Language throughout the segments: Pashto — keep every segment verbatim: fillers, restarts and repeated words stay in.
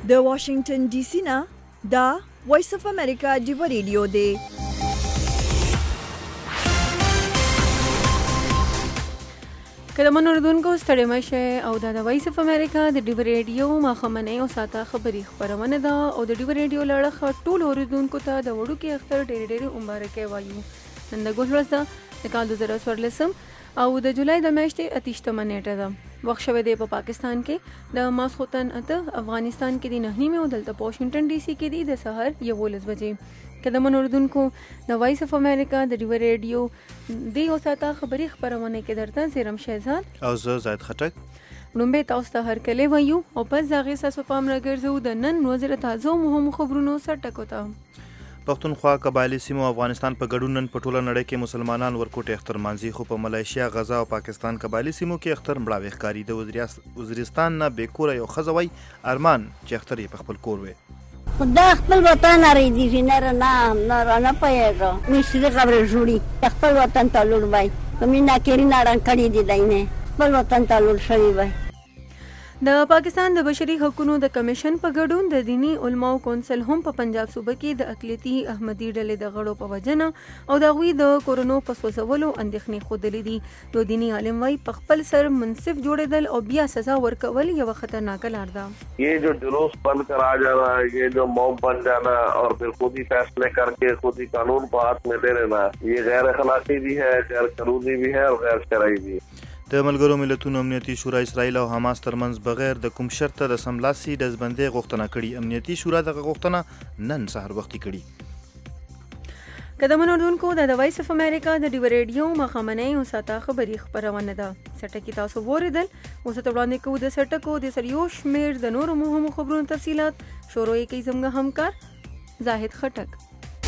د واشنگټن ډي سي نه دا وایس اف امریکا ډیو ریډیو دی. کلمون اردوونکو ستړي مشه او دا د وایس اف امریکا د ډیو ریډیو ماخمنه او ساته خبري خبرونه ده او د ډیو ریډیو لړخ ټول اردوونکو ته د وړوکی اختر ډېر ډېر مبارکي وایو. نن د ګل ورځ ده د کال دوه زره څوارلس او د جولای د میاشتې اتیشتمه نیټه ده. وخت شوی دی په پاکستان کې د ماسخوتن اته، افغانستان کې د نهه نیمې او دلته په واشنگټن ډي سي کې دی د سهار یولس بجې. کلمون اردوونکو د وایس اف امریکا د ډیو ریډیو دی او ساته خبري خبرونه کې درته زیرم شهزاد او زه زاید خټک لومبه تاسو ته هر کله وایو او پس دغه ساسو پام راګرځو د نن وزیر تازه مهم خبرونو سره ټکوتا. پښتونخوا قبایلی سیمو افغانستان په ګډون نن په ټوله نړۍ کې مسلمانان ورکوټ اختر مانځي، خو په ملایشیا، غزا او پاکستان قبایلی سیمو کې اختر مړاوي ښکاري. د وزیرستان نه بیکوره یو ښځه وایي ارمان چې اختر یې په خپل کور وي. خدا خپل وطن لري دي نه نه نه نه پېږه مشري خبره جوړي خپل وطن ته لور وای کمینا کېری ناران کړي دي دینه خپل وطن ته لور شوی وای. د پاکستان د بشري حقوقو د کمیشن په ګډون د دینی علماو کونسل هم په پنجاب صوبه کې د اقلیتي احمدي ډلې د غړو په وجنه او د غوي د کورونو په سوسولو اندېښنې خودلې دي. د دینی عالم وای په خپل سر منصف جوړېدل او بیا سزا ورکول یو خطرناک لار ده. یہ جو جلوس بند کرا جانا، یہ جو موب بن جانا اور پھر خود ہی فیصلے کر کے خود ہی قانون کو ہاتھ میں لے لینا، یہ غیر اخلاقی بھی ہے، غیر قانونی بھی ہے اور غیر شرعی بھی. د ملګرو ملتونو امنیتي شورا اسرائیل او حماس ترمنځ بغیر د کوم شرطه د سملاسي ډزبندۍ غوښتنه کړې. امنیتي شورا دغه غوښتنه نن سهار وختي کړي. کلمون اردوونکو د وایس اف امریکا د ډیو ریډیو مخامنۍ او ساته خبري خبرونه ده. سټکی تاسو وریدل اوس ته وړاندې کوو د سټکو د سریو شمیر د نورو مهمو خبرونو تفصيلات. شروع یې کوي زموږ همکار زاهد خټک.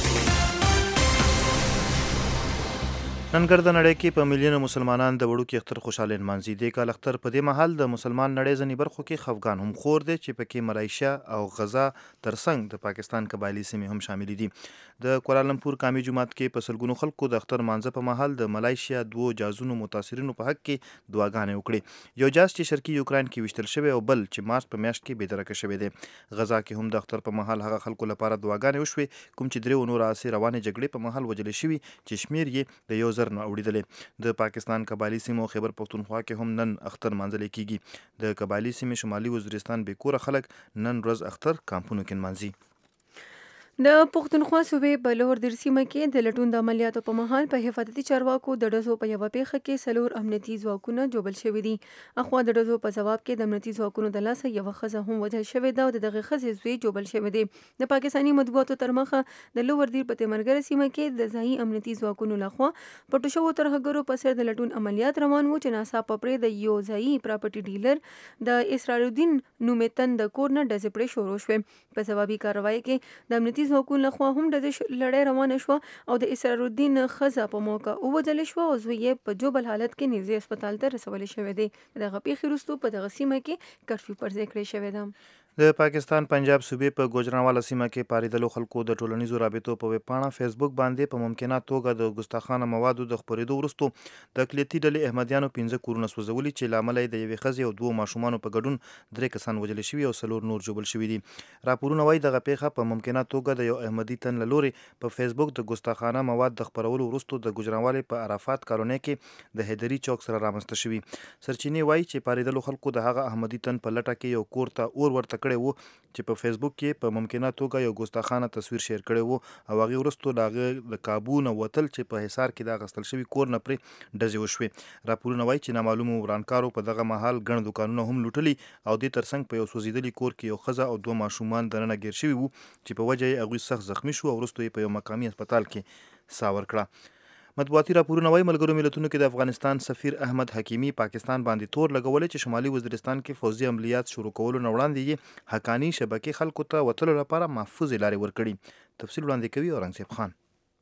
نن ګرده نړۍ کې په میلیونو مسلمانان د وړوکي اختر خوشاله نمانځي. د کال اختر په دې مهال د مسلمان نړۍ ځینې برخو کې خفګان هم خور دی چې پکې ملایشیا او غزا ترڅنګ د پاکستان قبایلی سیمې هم شامل دي. د کوالالمپور کامي جومات کې په سلګونو خلکو د اختر مانځه په مهال د ملایشیا دوو جازونو متاثرینو په حق کې دعاګانې وکړې. یو جاز چې شرقي یوکران کې وشتل شوی او بل چې مارچ په میاشت کې بېدرکه شوی دی. غزا کې هم د اختر په مهال هغه خلکو لپاره دعاګانې وشوې کوم چې درې نور اسې روانې جګړې په مهال وجل شوي چې شمیر یې د یو زر نه اوړېدلې. د پاکستان قبایلی سیمو خیبر پختونخوا کې هم نن اختر مانځل کیږي. د قبایلی سیمې شمالي وزیرستان بیکوره خلک نن ورځ اختر کامپونو کې نمانځي. د پښتونخوا صوبې په لور در سیمه کې د لټون د عملیاتو په مهال په حفاظتي چارواکو د ډزو په یوه پیښه کې څلور امنیتي ځواکونه جوبل شوي دي. اخوا د ډزو په ځواب کې د امنیتي ځواکونو د لاسه یوه ښځه هم وژل شوې ده او د دغې ښځې زوی جوبل شوی دی. د پاکستاني مطبوعاتو تر مخه د لوردیر په تیمرګره سیمه کې د ځایي امنیتي ځواکونو لخوا پټو شوو ترهګرو په سر د لټون عملیات روان وو چې ناڅاپه پرې د یو ځایي پراپرټي ډیلر د اسرار الدین نومې تن د کور نه ډزې پرې شروع شوې. په ځوابي کاروای کې د امنیتي ځواکونو لخوا هم د لړۍ روانه شوه او د اسرار الدین ښځه په موقع ووژل شوه او زوی یې په جوبل حالت کې نږدې هسپتال ته رسولی شوی دی. دغه پیښې وروسته په دغه سیمه کې کرفیو پر ځای کړی شوی ده. د پاکستان پنجاب صوبې په ګوجرانواله سیمه کې پاریدلو خلکو د ټولنیزو رابطو په ویب پاڼه فیسبوک باندې په ممکنه توګه د ګستاخانه موادو د خپرېدو وروسته د اقلیتي ډلې احمدیانو پنځه کورونه سوځولي چې له امله یې د یوې ښځې او دوو ماشومانو په ګډون درې کسان وژل شوي او څلور نور ژوبل شوي دي. راپورونه وایي دغه پیښه په ممکنه توګه د یو احمدي تن له لورې په فیسبوک د ګستاخانه مواد د خپرولو وروسته د ګوجرانوالې په عرفات کالونۍ کې د حیدري چوک سره رامنځته شوي. سرچینې وایي چې پاریدلو خلکو د هغه احمدي تن په لټه کې یو کور ته اور ورته کړی وو چې په فیسبوک کې په ممکنه توګه یو ګستاخانه تصویر شیر کړی وو او هغې وروسته د هغه د کابو نه وتل چې په حصار کې د اخیستل شوي کور نه پرې ډزې وشوې. راپورونه وایي چې نامعلومو ورانکارو په دغه مهال ګڼ دوکانونه هم لوټلي او دې ترڅنګ په یو سوځېدلي کور کې یو ښځه او دوه ماشومان دننه ګیر شوي وو چې په وجه یې هغوی سخت زخمي شو او وروسته یې په یو مقامي هسپتال کې ساه ورکړه. مطبوعاتي راپورونه وایي ملګرو ملتونو کې د افغانستان سفیر احمد حکیمي پاکستان باندې تور لګولی چې شمالي وزیرستان کې فوزي عملیات شروع کولو نه وړاندې یې حقاني شبکې خلکو ته وتلو لپاره محفوظې لارې ورکړي. تفصیل وړاندې کوي اورنګزیب خان.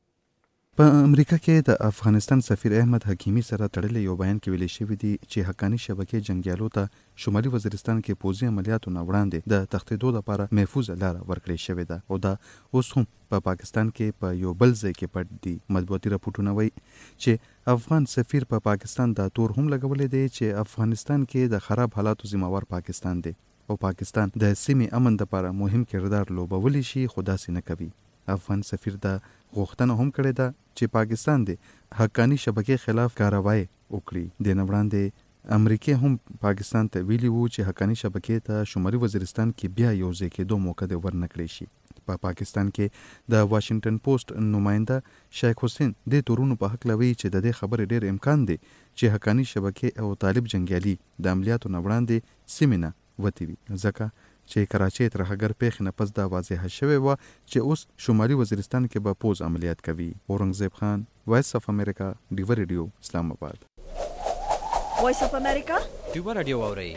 په امریکا کې د افغانستان سفیر احمد حکیمي سره تړلې یو بیان کې ویلي شوي دي چې حقاني شبکې جنګیالو ته شمالي وزیرستان کې پوځي عملیاتو نه وړاندې د تښتېدو لپاره محفوظه لاره ورکړې شوې ده او دا اوس هم په پاکستان کې په یو بل ځای کې پټ دي. مطبوعاتي راپورټونه وایي چې افغان سفیر په پا پاکستان دا تور هم لګولی دی چې افغانستان کې د خراب حالاتو ذمہوار پاکستان دی. او پاکستان د سیمې امن لپاره مهم کردار لوبولی شي، خو داسې نه کوي. افغان سفیر دا غوښتنه هم کړې ده چې پاکستان د حقانی شبکې خلاف کاروایی وکړي. د نه وړاندې امریکا هم پاکستان ته ویلي وو چې حقانی شبکې ته شمالي وزیرستان کې بیا یو ځای کېدو موقع د ورنکړی شي. په پا پاکستان کې د واشنگټن پوسټ نماینده شیخ حسین د تورونو په حق لوي چې د دې خبرې ډېر امکان دی چې حقانی شبکې او طالب جنگیالي د عملیاتو نه وړاندې سیمې نه وتي وي، ځکه چې کراچۍ ترهګر پیښې نه پس دا واضحه شوې وه چې اوس شمالي وزیرستان کې به پوز عملیات کوي. اورنګزیب خان، وایس اف امریکا، ډیوه ریډیو، اسلام آباد. وایس اف امریکا ډیوه ریډیو اورئ.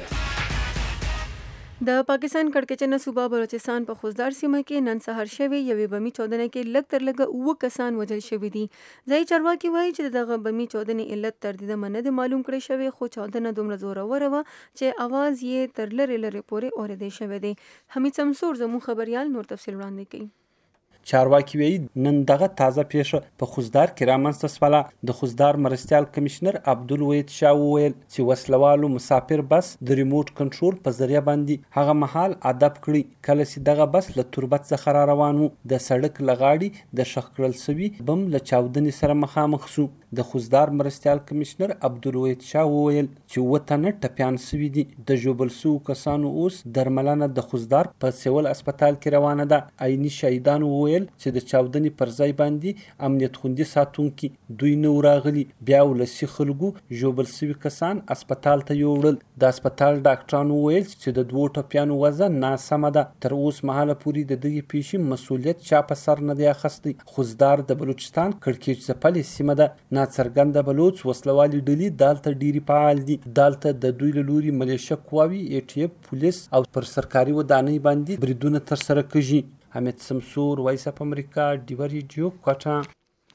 د پاکستان کړکېچنه صوبه بلوچستان په خوزدار سیمه کې نن سهار شوې یوې بمي چاودنه کې لږ تر لږه اووه کسان وژل شوي دي. ځایي چارواکي وایي چې دغه بمي چاودنې علت تر دې نه دی معلوم کړی شوی، خو چاودنه دومره زوروره وه چې اواز یې تر لرې لرې پورې اورېدی شوی دی. حمید سمسور زموږ خبریال نور تفصیل وړاندې کوي. چارواکي وایي نن دغه تازه پیښه په خوزدار کې رامنځته شوله. د خوزدار مرستیال کمشنر عبدالوحید شاه وویل چې وسلوالو مسافر بس د ریموټ کنټرول په ذریعه باندې هغه مهال ادب کړی کله چې دغه بس له تربت څخه را روان و. د سړک له غاړې د ښخ کړل سوي بم له چاودنې سره مخامخ شو. د خوزدار مرستیال کمشنر عبدالوحید شاه وویل چې اووه تنه ټپیان سوي دي. د ژوبل سوو کسانو اوس درملنه د خوزدار په سیول اسپتال کې روانه ده. عیني شهیدانو وویل چې د چاودنې پر ځای باندې امنیت خوندي ساتونکي دوی نه راغلي. بیا ولسي خلکو ژوبل سوي کسان اسپتال ته یوړل. د اسپتال ډاکټرانو وویل چې د دوو ټپیانو وضع ناسمه ده. تر اوس مهاله پورې د دغې پیښې مسؤلیت چا په سر نه دی اخیستی. خوزدار د بلوچستان کړکېچ ځپلې سیمه ده. ناڅرګنده بلوچ وسلوالي ډلې دالته ډېرې فعال دي. دالته د دوی له لوري ملیشه قواوې، اې ټي اف، پولیس او پر سرکاري ودانۍ باندې بریدونه ترسره کیږي. حمید سمسور، وایس اف امریکا، ډیوه ریډیو، کوټه.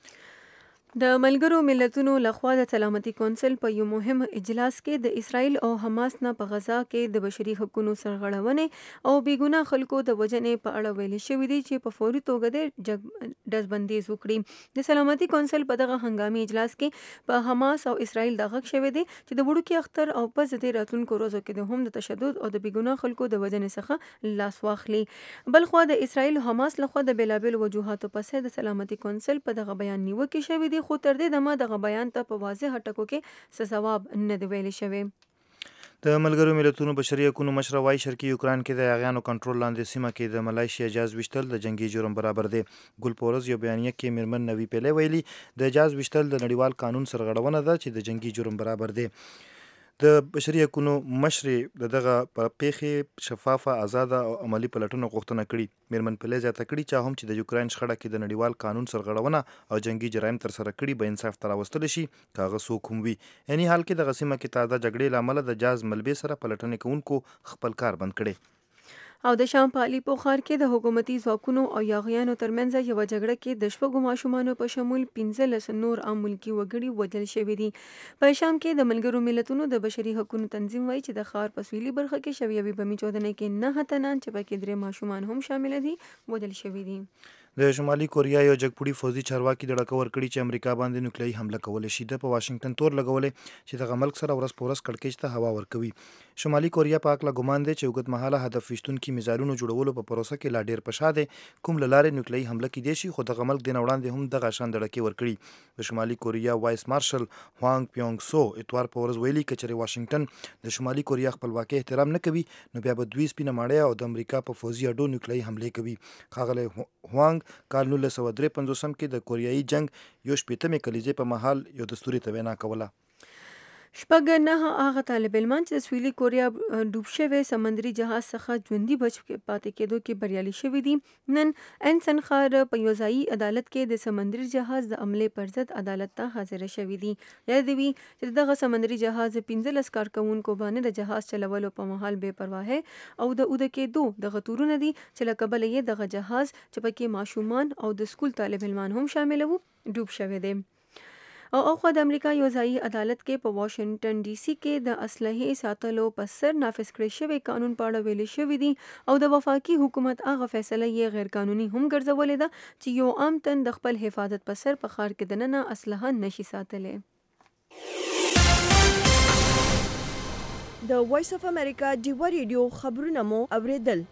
د ملګرو ملتونو لخوا د سلامتي کونسل په یو مهم اجلاس کې د اسرائیل او حماس نه په غزا کې د بشري حقوقو سرغړونې او بیګناه خلکو د وژنې په اړه ویل شوي دي چې په فوري توګه د ډزبندیز وکړي. د سلامتي کونسل په دغه هنګامي اجلاس کې په حماس او اسرائیل د غږ شوی دی چې د وړوکي اختر او په ضد راتلونکو ورځو کې د هم د تشدد او د بیګناه خلکو د وژنې څخه لاس واخلي. بل خو د اسرائیل او حماس لخوا د بیلابل وجوهاتو پسې د سلامتي کونسل په دغه بیان نیوکې شوی دی، خو تر دې دمه دغه بیان ته په واضح ټکو کې څه ځواب نه دی ویلی شوی. د ملګرو ملتونو بشري حقوقو مشره وایي شرقي یوکران کې د هغیانو کنټرول لاندې سیمه کې د ملایشیا جاز ویشتل د جنگي جرم برابر دی. ګل پورز یو بیانیه کې میرمن نوی پیلی ویلي د جاز ویشتل د نړیوال قانون سرغړونه ده چې د جنگي جرم برابر دی. د بشري حقوقو مشرې دغه پیښې شفافه، آزاده او عملی پلټنه غوښتنه کړې. میرمن پیلی زیاته کړي چې هم چې د یوکراین شخړه کې د نړیوال قانون سرغړونه او جنگي جرایم ترسره کړي به انصاف ته راوستل شي که هغه څوک هم وي. یعنې حال کې دغه سیمه کې تازه جګړې له امله د جاز ملبې سره پلټنې کوونکو خپل کار بند کړی. او د شام په الیپو ښار کې د حکومتي ځواکونو او یاغیانو ترمنځ یوه جګړه کې د شپږو ماشومانو په شمول پنځلس نور عام ملکي وګړي وژل شوي دي. په شام کې د ملګرو ملتونو د بشري حقوقو تنظیم وایي چې د ښار په سویلي برخه کې شوې یوې بمي چاودنې کې نهه تنان چې پکې درې ماشومان هم شامل دي وژل شوي دي. د شمالي کوریا یو جګپوړي فوزي چارواکي د ډکه ورکړي چې امریکا باندې نوکلیایي حمله کولی شي. د په واشنګټن تور لګولې چې دغه ملک سره ورځ په ورځ کړکېچ ته هوا ورکوي. شمالي کوریا په هکله ګمان دی چې اوږدمهاله هدف ویشتونکي میزایلونو جوړولو په پروسه کې لا ډېر په شا دی، کوم له لارې نوکلیایي حمله کیدای شي، خو دغه ملک د نه وړاندې هم دغه شان د ډکې ورکړي. د شمالي کوریا وایس مارشل هوانګ پیونګ سو اتوار په ورځ ویلي که چېرې واشنګټن د شمالي کوریا خپلواکۍ احترام نه کوي نو بیا به دوی سپینه ماڼۍ او د امریکا په فوزي اډو نوکلیایي حملې کوي. ښاغلی هوانګ کال نولس سوه درې پنځوسم کې د کوریایي جنگ یو شپېتمې کلیزې په مهال یو دستوري ته وینا کوله. شپږ نهه هغه طالب علمان چې د سویلي کوریا ډوب شوی سمندري جهاز څخه ژوندي بچ پاتې کېدو کې بریالي شوي دي. نن انسن ښار په یو ځایي عدالت کې د سمندري جهاز د حملې پر ضد عدالت ته حاضره شوي دي. یاد وي چې دغه سمندري جهاز پنځلس کارکوونکو باندې د جهاز چلولو په مهال بې پرواهۍ او د اوده کېدو دغه تورونه دي چې له کبله یې دغه جهاز چې پکې ماشومان او د سکول طالب علمان هم شامل وو ډوب شوی دی. او اخوا د امریکا یو ځایي عدالت کې په واشنگټن ډي سي کې د اسلحې ساتلو په سر نافذ کړی شوی قانون په اړه ویلي شوي دي او د وفاقي حکومت هغه فیصله یې غیر قانوني هم ګرځولې ده چې یو عام تن د خپل حفاظت په سر په ښار کې دننه اسلحه نشي ساتلی. د وایس اف امریکا ډیوا ریډیو خبرونه مو اوریدل.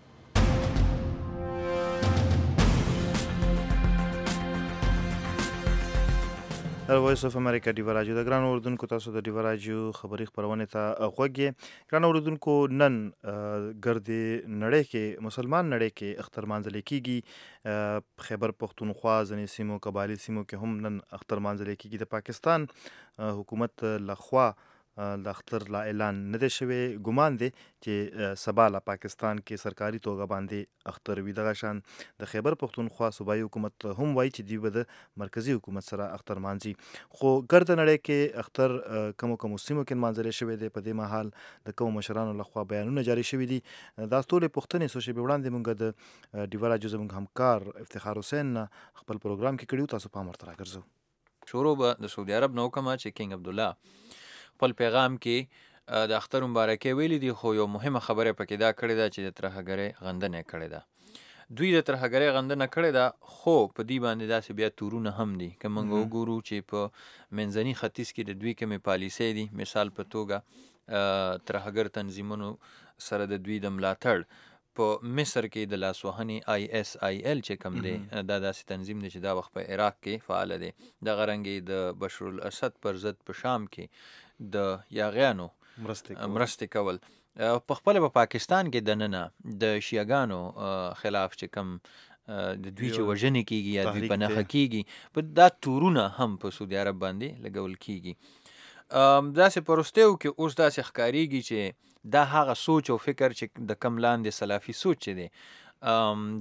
د وایس اف امریکا ډیوا راډیو د ګران اوردونکو تاسو د ډیوا راډیو خبري خبرونه ته غوږی. ګران اوردونکو نن ګرد نړۍ کې مسلمان نړۍ کې اختر مانځل کیږي. خیبر پختونخوا ځینې سیمو قبایلی سیمو کې هم نن اختر مانځل کیږي. د پاکستان حکومت لخوا د اختر لا اعلان نه دی شوی. ګمان دی چې سبا لا پاکستان کې سرکاري توګه باندې اختر وي. دغه شان د خیبر پختونخوا صوبایي حکومت هم وایي چې دوی به د مرکزي حکومت سره اختر مانځي. خو ګرد نړۍ کې اختر کمو کمو سیمو کې مانځل شوی دی. په دې مهال د کوم مشرانو لخوا بیانونه جاری شوي دي. دا ټولې پوښتنې څو شېبې وړاندې موږ د ډیوا راډیو زموږ همکار افتخار حسین خپل پروګرام کې کړي. تاسو پام ورته راګرځو. شروع به د سعودي عرب نه وکړم چې کینګ عبدالله خپل پیغام کې د اختر مبارکي ویلي دي. خو یو مهمه خبره پکې دا کړې ده چې د ترهګرۍ غندنه کړې ده. دوی د ترهګرۍ غندنه کړې ده، خو په دې باندې داسې بیا تورونه هم دي که موږ وګورو چې په منځني ختیځ کې د دوی کومې پالیسۍ دي. مثال په توګه ترهګر تنظیمونو سره د دوی د ملاتړ په مصر کې د لاسوهنې آی اس آی ال چې کوم دی دا داسې تنظیم دی چې دا وخت په عراق کې فعال دی. دغه رنګې د بشر الاسد پر ضد په شام کې د یاغیانو مرستې کول. په خپل په پاکستان کې د ننه د شیعاګانو خلاف چې کوم د دوی چې وژنې کیږي یا دوی په نښه کیږي په دا تورونه هم په سعودي عرب باندې لګول کیږي. داسې په وروستیو کې اوس داسې ښکارېږي چې دا هغه سوچ او فکر چې د کم لاندې سلافي سوچ چې دی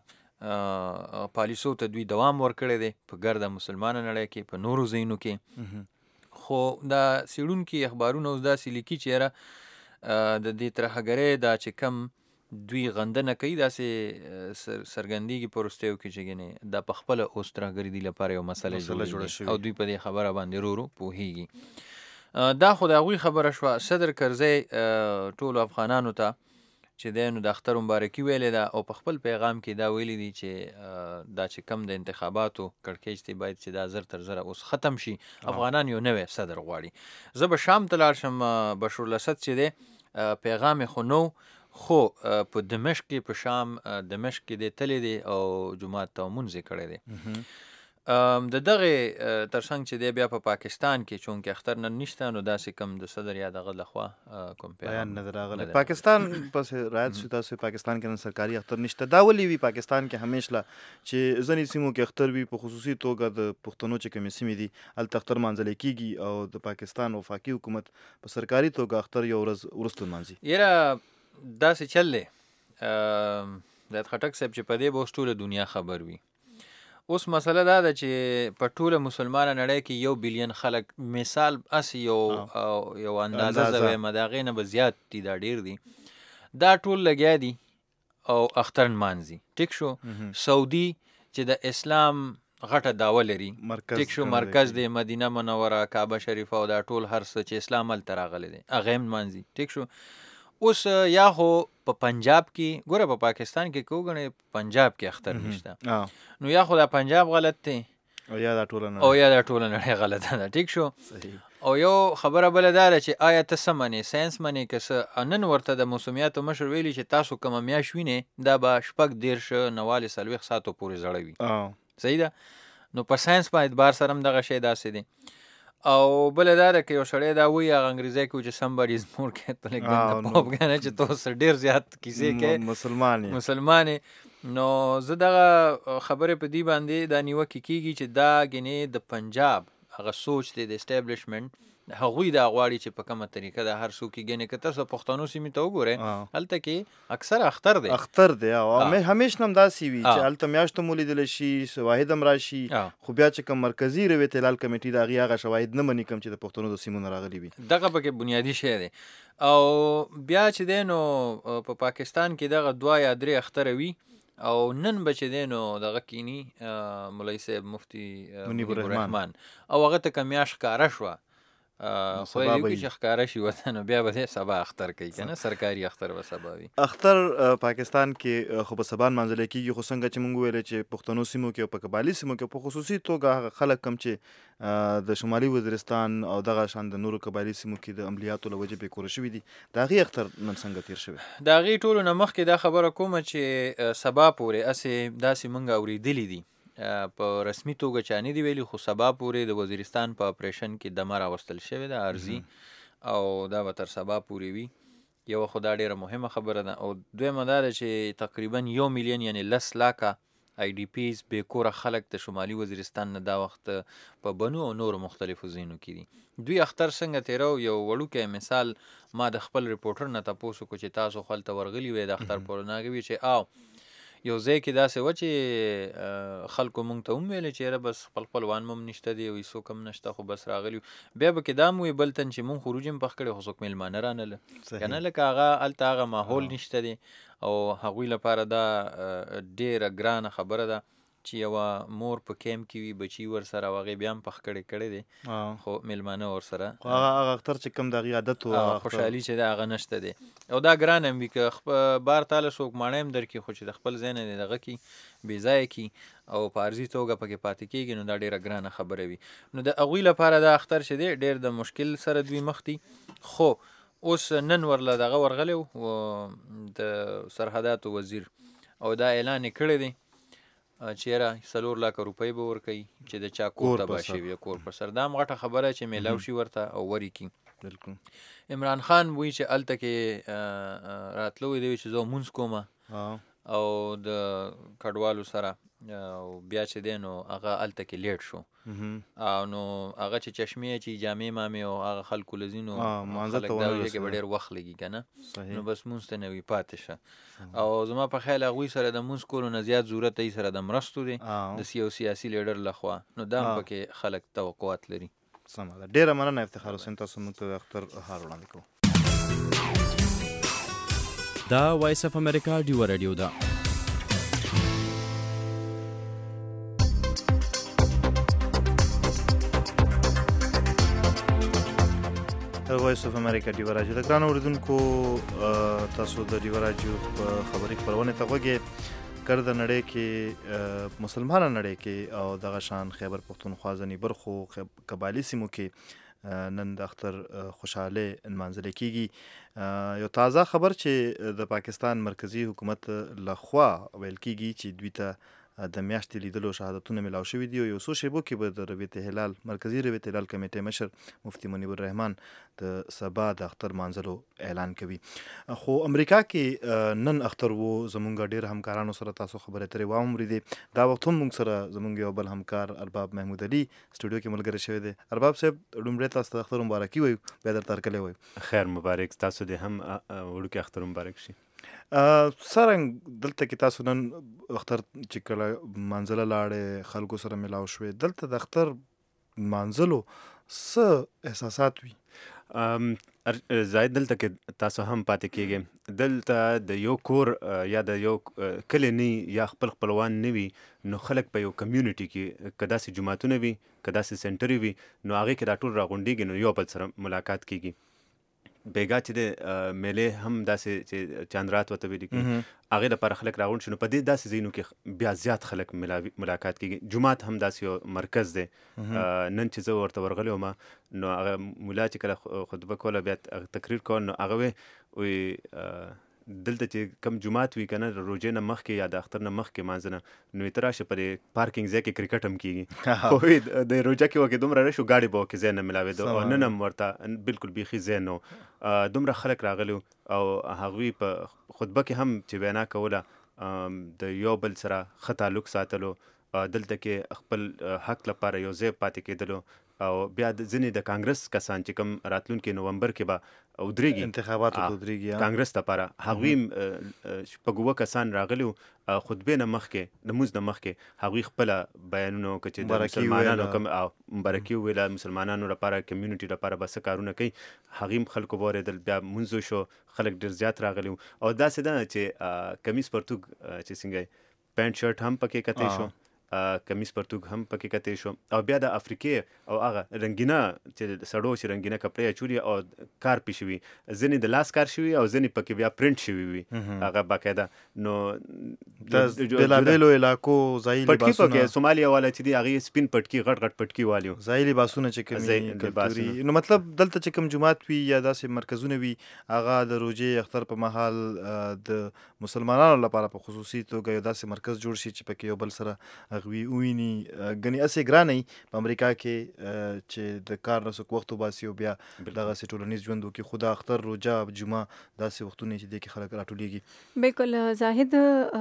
دغه پالیسو ته دوی دوام ورکړی دی په ګرده مسلمانه نړۍ کې په نورو ځایونو کې. خو دا څېړونکي اخبارونه اوس داسې لیکي چې یاره د دې ترهګرۍ دا چې کم دوی غندنه کوي داسې څرګندېږي په وروستیو کې چې ګنې دا په خپله اوس ترهګري دي لپاره یو مسله جوړه شوې او دوی په دې خبره باندې ورو ورو پوهېږي. دا خو د هغوی خبره شوه. صدر کرزی ټولو افغانانو ته چې دی نو د اختر مبارکي ویلې ده او په خپل پیغام کې دا ویلي دي چې دا چې کم د انتخاباتو کړکېچ دی باید چې دا زر تر زره اوس ختم شي. افغانان یو نوی صدر غواړي. زه به شام ته لاړ شم. بشر الاسد چې دی پیغام خو نو، خو په دمشق کې په شام دمشق کې دی تللی دی او جومات ته مونځ یې کړی دی. د دغه ترڅنګ چې دی بیا په پاکستان کې چونکې اختر نن نشته نو داسې کم د صدر یا دغه لخوا کوم بیان نه راغلی. پاکستان پسې رایت شو تاسو پاکستان کې نن سرکاري اختر نشته. دا ولې وي پاکستان کې همیشه چې ځینې سیمو کې اختر وي په خصوصي توګه د پښتنو چې کومې سیمې دي هلته اختر مانځل کیږي او د پاکستان وفاقي حکومت په سرکاري توګه اختر یو ورځ وروسته مانځي؟ یاره داسې چل دی د خټک صاحب چې په دې به اوس ټوله دنیا خبر وي. اوس مسله دا ده چې په ټوله مسلمانه نړۍ کې یو بلیون خلک مثال اسې یو یو اندازه زه وایم د هغې نه به زیات دي، دا ډېر دي، دا ټول لګیا دي او اختر نمانځي. ټیک شو. سعودي چې د اسلام غټه دعوه لري، ټیک شو، مرکز دی مدینه منوره، کعبه شریفه او دا ټول هر څه چې اسلام هلته راغلی دی هغه هم نمانځي. ټیک شو. اوس یا خو په پنجاب کې ګوره په پاکستان کې که وګڼې پنجاب کې اختر نشته نو یا خو دا پنجاب غلط دی او یا دا ټوله او یا دا ټوله نړۍ غلطه ده. ټیک شو. او یو خبره بله دا ده چې آیا ته څه منې ساینس منې که څه. نن ورته د موسمیاتو مشر ویلي چې تاسو کومه میاشت وینې دا به شپږ دېرش نوالې څلوېښت ساعتو پورې زړه وي. صحیح ده. نو په ساینس په اعتبار سره هم دغه شی داسې دی. او بله دا ده که یو سړی دا وایي هغه انګریزی کې چې somebody is more catholic than the pope کنه چې تو څه ډېر زیات کیسې کې مسلمان مسلمان نو زه دغه خبرې په دې باندې دا نیوکې کېږي چې دا ګنې د پنجاب هغه سوچ دی د اسټابلیشمنټ هغوی دا غواړي چې په کومه طریقه د هر څوک ګنې که تاسو پښتنو سیمې ته وګورئ هلته کې اکثر اختر دی اختر دی او همیشه هم داسې وي چې هلته میاشتو مو لیدلی شي شواهد هم راشي خو بیا چې کوم مرکزي رویت هلال کمیټي د هغې هغه شواهد نه مني کوم چې د پښتنو د سیمو نه راغلي وي. دغه پکې بنیادي شی دی. او بیا چې دی نو په پاکستان کې دغه دوه یا درې اختره وي او نن به چې دی نو دغه کینی مولوي صاحب مفتي منیب الرحمن او هغه ته که میاشت ښکاره شوه خو یو کې چې ښکاره شي وطن بیا به دی سبا اختر کوي که نه سرکاري اختر به سبا وي. اختر پاکستان کې خو په سبا نمانځلی کېږي خو څنګه چې موږ ویلی چې پښتنو سیمو کې او په قبایلي سیمو کې په خصوصي توګه هغه خلک کم چې د شمالي وزیرستان او دغه شان د نورو قبایلي سیمو کې د عملیاتو له وجې بېکوره شوي دي د هغې اختر نن څنګه تېر شوی؟ د هغې ټولو نه مخکې دا خبره کومه چې سبا پورې هسې داسې موږ اورېدلي دي په رسمي توګه چا نه دي ویلي خو سبا پورې د وزیرستان په اپریشن کې دمه راوستل شوې ده عرضي او دا به تر سبا پورې وي. یوه خو دا ډېره مهمه خبره ده او دویمه دا ده چې تقریبا یو میلیون یعنې لس لاکه آی ډي پیز بېکوره خلک د شمالي وزیرستان نه دا وخت په بنو او نورو مختلفو ځایونو کې دي. دوی اختر څنګه تېرو یو وړوکی مثال ما د خپل ریپورټر نه تپوس وکړو چې تاسو خو هلته ورغلي وی د اختر په ورځ هغه وي چې او یو ځای کې داسې وه چې خلکو مونږ ته هم ویلې چې یاره بس خپل خپلوان مو هم نشته دی او هېڅوک هم نشته خو بس راغلي بیا به کې دا م وي بل تن چې مونږ خروج هم پخ کړی خو څوک میلمانه رانله که نه لکه هغه هلته هغه ماحول نشته دی او هغوی لپاره دا ډېره ګرانه خبره ده چې یوه مور په کیمپ کې وي بچي ورسره او هغې بیا هم پخ کړی کړی دی خو میلمانه ورسره هغه اختر چې کوم د هغې عادت و خوشحالي چې ده هغه نشته دی او دا ګران هم وي که بار تاله څوک ماڼی هم درکړي خو چې د خپل ځای نه دی دغه کړي بې ځایه کړي او په عرضي توګه پکې پاتې کېږي نو دا ډېره ګرانه خبره وي. نو د هغوی لپاره دا اختر چې دی ډېر د مشکل سره دوی مخ دي خو اوس نن ورله دغه ورغلی و د سرحداتو وزیر او دا اعلان یې کړی دی چې یاره څلور لاکه روپۍ به ورکوي چې د چا کور تباه شوي کور پر سر دا هم غټه خبره چې میلاو شي ورته او وري کړي. عمران خان وایي چې هلته کې راتلو دی چې زه مونځ کومه او د کډوالو سره او بیا چې دی نو هغه هلته کې لیټ شو او نو هغه چې چشمې چې جامې مامې او هغه خلکو له ځینو خلک دا وایي چې به ډېر وخت لګي که نه نو بس مونځ ته نه وي پاتې شه او زما په خیال هغوی سره د مونځ کولو نه زیات ضرورت دی سره د مرستو دی د یو سیاسي لیډر لخوا نو دا هم پکې خلک توقعات لري. سمه ده ډېره مننه افتخار حسین تاسو موږ ته د اختر هار وړاندې کوو. دا وایس اف امریکا ډیوه رادیو ده. وایس اف امریکا ډیوه رادیو د ګرانو اورېدونکو تاسو د ډیوه رادیو په خبري خپرونې ته غوږ یې کر د نړۍ کې مسلمانه نړۍ کې او دغه شان خیبر پښتونخوا ځینې برخو قبایلي سیمو کې نن د اختر خوشحالۍ نمانځلی کېږي. یو تازه خبر چې د پاکستان مرکزي حکومت لخوا ویل کېږي چې دوی ته د میاشتې لیدلو شهادتونه میلاو شوي دي او یو څو شیبو کې به د رویت هلال مرکزي رویت هلال کمیټې مشر مفتي منیب الرحمان د سبا د اختر مانځلو اعلان کوي. خو امریکا کې نن اختر و زمونږ ډېر همکارانو سره تاسو خبرې اترې واوریدې دا وخت هم موږ سره زمونږ یو بل همکار ارباب محمود علي سټوډیو کې ملګری شوی دی. ارباب صاحب لومړی تاسو ته اختر مبارکي وایو بیا درته هرکلی وایو. خیر مبارک تاسو دې هم وړوکی اختر مبارک شي. څرنګه دلته کې تاسو نن اختر چې کله مانځله لاړې خلکو سره میلاو شوې دلته د اختر مانځلو څه احساسات وي؟ زاید دلته کې تاسو هم پاتې کېږئ دلته د یو کور یا د یو کلی نه یا خپل خپلوان نه وي نو خلک په یو کمیونټي کې که داسې جوماتونه وي که داسې سنټرې وي نو هغې کې دا ټول راغونډېږي نو یو بل سره ملاقات کېږي. بیګا چې د میلې هم داسې چې چاندرات ورته ویلي کېږي هغې لپاره خلک راغونډ شي نو په دې داسې ځایونو کې بیا زیات خلک ملاقات کېږي. جومات هم داسې یو مرکز دی نن چې زه ورته ورغلی وم نو هغه ملا چې کله خطبه کوله بیا تقریر کول نو هغه وی دلته چې کم جومات وي که نه د روژې نه مخکې یا د اختر نه مخکې مانځه نو یې ته راشه په پارکینګ ځای کې کرکټ هم کېږي خو د روژه کې وکې دومره رش و ګاډي به وکې ځای نه ملاوېده او نن هم ورته بلکل بیخي ځای نه و دومره خلک راغلي او هغوی په خطبه کې هم چې وینا کوله د یو بل سره ښه تعلق ساتلو دلته کې خپل حق لپاره یو ځای پاتې کېدلو او بیا ځینې د کانګرس کسان چې کوم راتلونکي نومبر کې به ودرېږي انتخاباتو ته ودرېږي کانګرس لپاره هغوی شپږ اووه کسان راغلي وو خطبې نه مخکې لمونځ نه مخکې هغوی خپله بیانونه وکړه چې د مسلمانانو کوم مبارکي وویله مسلمانانو لپاره کمیونټي لپاره به څه کارونه کوي هغې هم خلکو به اورېدل بیا مونځ شو خلک ډېر زیات راغلي وو او داسې ده چې کمیس پرتوګ چې څنګه پینټ شرټ هم پکې کتی شو کمیس پرتوګ هم پکې کتې شو او بیا د افریقې او هغه رنګینه چې سړو چې رنګینه کپړې اچولي او کار پې شوي ځینې د لاس کار شوي او ځینې پکې بیا پرنټ شوي وي هغه باقاعده نو د بېلابېلو علاقو ځایي پټکي پکې سومالیا والا چې دي هغې سپین پټکي غټ غټ پټکي والي ځایي لباسونه چې کوم کلتوري نو مطلب دلته چې کوم جومات وي یا داسې مرکزونه وي هغه د روژې اختر په مهال د مسلمانانو لپاره په خصوصي توګه یو داسې مرکز جوړ شي چې پکې یو بل سره هغوی وویني ګنې هسې ګرانه وي په امریکا کې چې د کار نه څوک وخت وباسي او بیا دغسې ټولنیز ژوند وکړي خو د اختر روژه جمعه داسې وختونه چې دې کې خلک راټولېږي. بالکل زاهد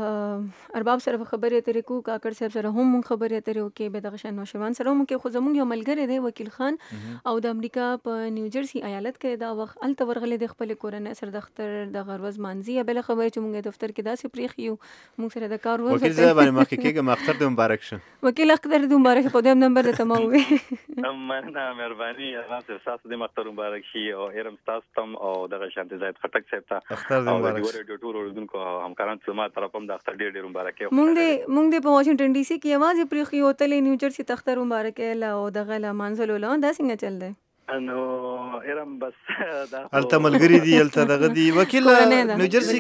ارباب سره خبرې اترې کوو کاکړ صاحب سره هم مونږ خبرې اترې وکړې بیا دغه شان نوشیروان سره هم وکړې خو زمونږ یو ملګری دی وکیل خان او د امریکا په نیوجرسي ایالت کې دا وخت هلته ورغلی دی خپلې کورنۍ سره د اختر دغه ورځ مانځي یا بله خبره چې مونږ دفتر کې داسې پرېښي یو مونږ سره د کار ورځ وکیل زه باندې مخکې کېږم اختر دې مبارک شه. وکیل اختر دې مبارک شه په دویم نمبر درته ما ووایې مننه مهرباني ارمان صاحب ستاسو دې اختر مبارک شي او ارم ستاسو ته او دغه شانتي زاهد خټک صاحب ته اختر دې مبارک شي او د ټولو اوریدونکو او همکارانو ته ما طرف هم د اختر ډېر ډېر مبارک وي. مونږ دې مونږ دې په واشنګټن ډي سي کې یوازې پرېښي او تلې نیوجرسي ته اختر مبارک له او دغه له مانځلو له دا څنګه چل دی؟ نو ارم بس هلته ملګري دي هلته دغه دي وکیل نیوجرسي